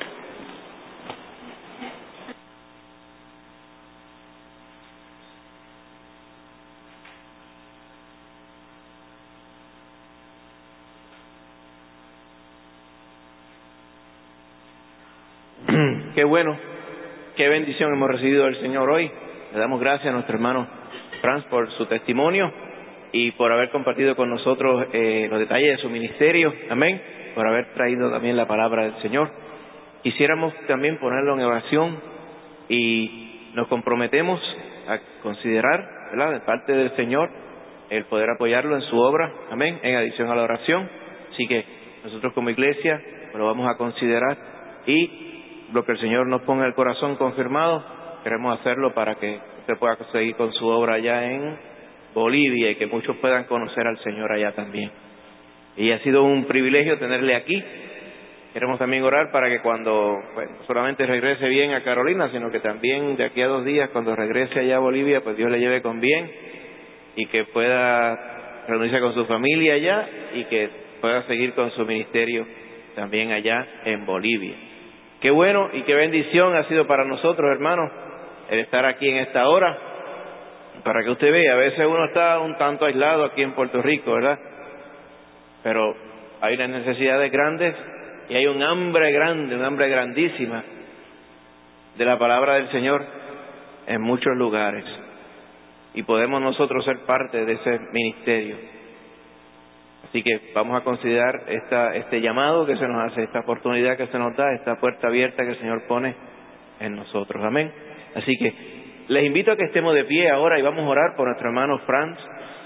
Qué bueno, qué bendición hemos recibido del Señor hoy. Le damos gracias a nuestro hermano Franz por su testimonio y por haber compartido con nosotros eh, los detalles de su ministerio. Amén. Por haber traído también la palabra del Señor. Quisiéramos también ponerlo en oración y nos comprometemos a considerar, ¿verdad?, de parte del Señor, el poder apoyarlo en su obra. Amén. En adición a la oración. Así que nosotros como iglesia lo vamos a considerar y lo que el Señor nos ponga en el corazón confirmado, queremos hacerlo para que usted pueda seguir con su obra allá en Bolivia y que muchos puedan conocer al Señor allá también. Y ha sido un privilegio tenerle aquí. Queremos también orar para que cuando, bueno, no solamente regrese bien a Carolina, sino que también de aquí a dos días, cuando regrese allá a Bolivia, pues Dios le lleve con bien y que pueda reunirse con su familia allá y que pueda seguir con su ministerio también allá en Bolivia. Qué bueno y qué bendición ha sido para nosotros, hermanos, el estar aquí en esta hora, para que usted vea. A veces uno está un tanto aislado aquí en Puerto Rico, ¿verdad? Pero hay unas necesidades grandes y hay un hambre grande, un hambre grandísima de la palabra del Señor en muchos lugares. Y podemos nosotros ser parte de ese ministerio. Así que vamos a considerar esta, este llamado que se nos hace, esta oportunidad que se nos da, esta puerta abierta que el Señor pone en nosotros. Amén. Así que les invito a que estemos de pie ahora y vamos a orar por nuestro hermano Franz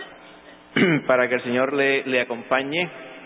para que el Señor le, le acompañe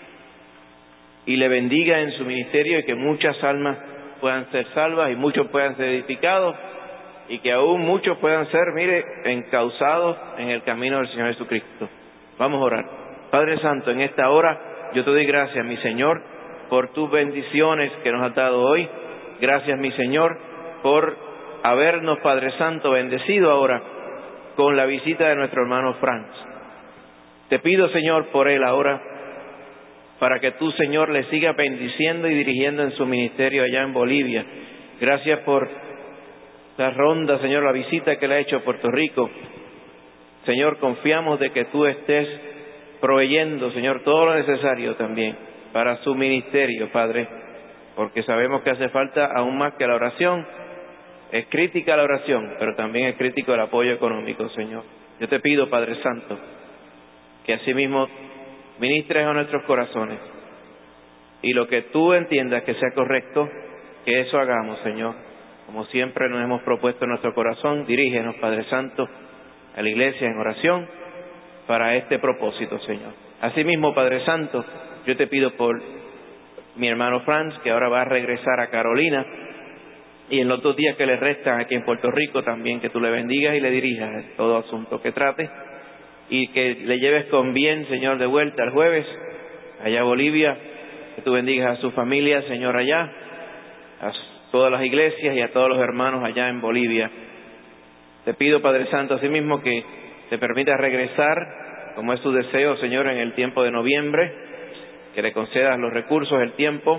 y le bendiga en su ministerio y que muchas almas puedan ser salvas y muchos puedan ser edificados y que aún muchos puedan ser, mire, encauzados en el camino del Señor Jesucristo. Vamos a orar. Padre Santo, en esta hora yo te doy gracias, mi Señor, por tus bendiciones que nos has dado hoy. Gracias, mi Señor, por habernos, Padre Santo, bendecido ahora con la visita de nuestro hermano Franz. Te pido, Señor, por él ahora, para que tú, Señor, le sigas bendiciendo y dirigiendo en su ministerio allá en Bolivia. Gracias por la ronda, Señor, la visita que le ha hecho a Puerto Rico. Señor, confiamos de que tú estés proveyendo, Señor, todo lo necesario también para su ministerio, Padre, porque sabemos que hace falta aún más que la oración. Es crítica la oración, pero también es crítico el apoyo económico, Señor. Yo te pido, Padre Santo, que asimismo ministres a nuestros corazones y lo que tú entiendas que sea correcto, que eso hagamos, Señor. Como siempre nos hemos propuesto en nuestro corazón, dirígenos, Padre Santo, a la iglesia en oración para este propósito, Señor. Asimismo, Padre Santo, yo te pido por mi hermano Franz, que ahora va a regresar a Carolina, y en los dos días que le restan aquí en Puerto Rico también, que tú le bendigas y le dirijas en todo asunto que trate, y que le lleves con bien, Señor, de vuelta el jueves, allá a Bolivia, que tú bendigas a su familia, Señor, allá, a todas las iglesias y a todos los hermanos allá en Bolivia. Te pido, Padre Santo, asimismo que te permita regresar, como es tu deseo, Señor, en el tiempo de noviembre, que le concedas los recursos, el tiempo,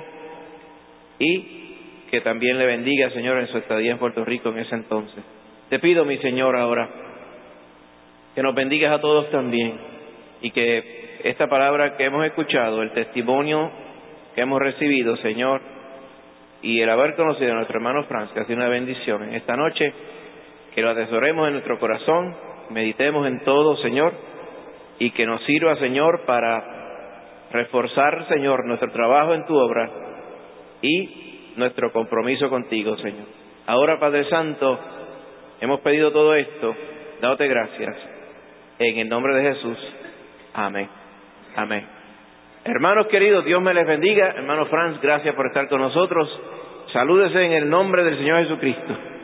y que también le bendiga, Señor, en su estadía en Puerto Rico en ese entonces. Te pido, mi Señor, ahora, que nos bendigas a todos también, y que esta palabra que hemos escuchado, el testimonio que hemos recibido, Señor, y el haber conocido a nuestro hermano Franz, que ha sido una bendición en esta noche, que lo atesoremos en nuestro corazón, meditemos en todo, Señor, y que nos sirva, Señor, para reforzar, Señor, nuestro trabajo en tu obra y nuestro compromiso contigo, Señor. Ahora, Padre Santo, hemos pedido todo esto, dándote gracias, en el nombre de Jesús. Amén. Amén. Hermanos queridos, Dios me les bendiga. Hermano Franz, gracias por estar con nosotros. Salúdese en el nombre del Señor Jesucristo.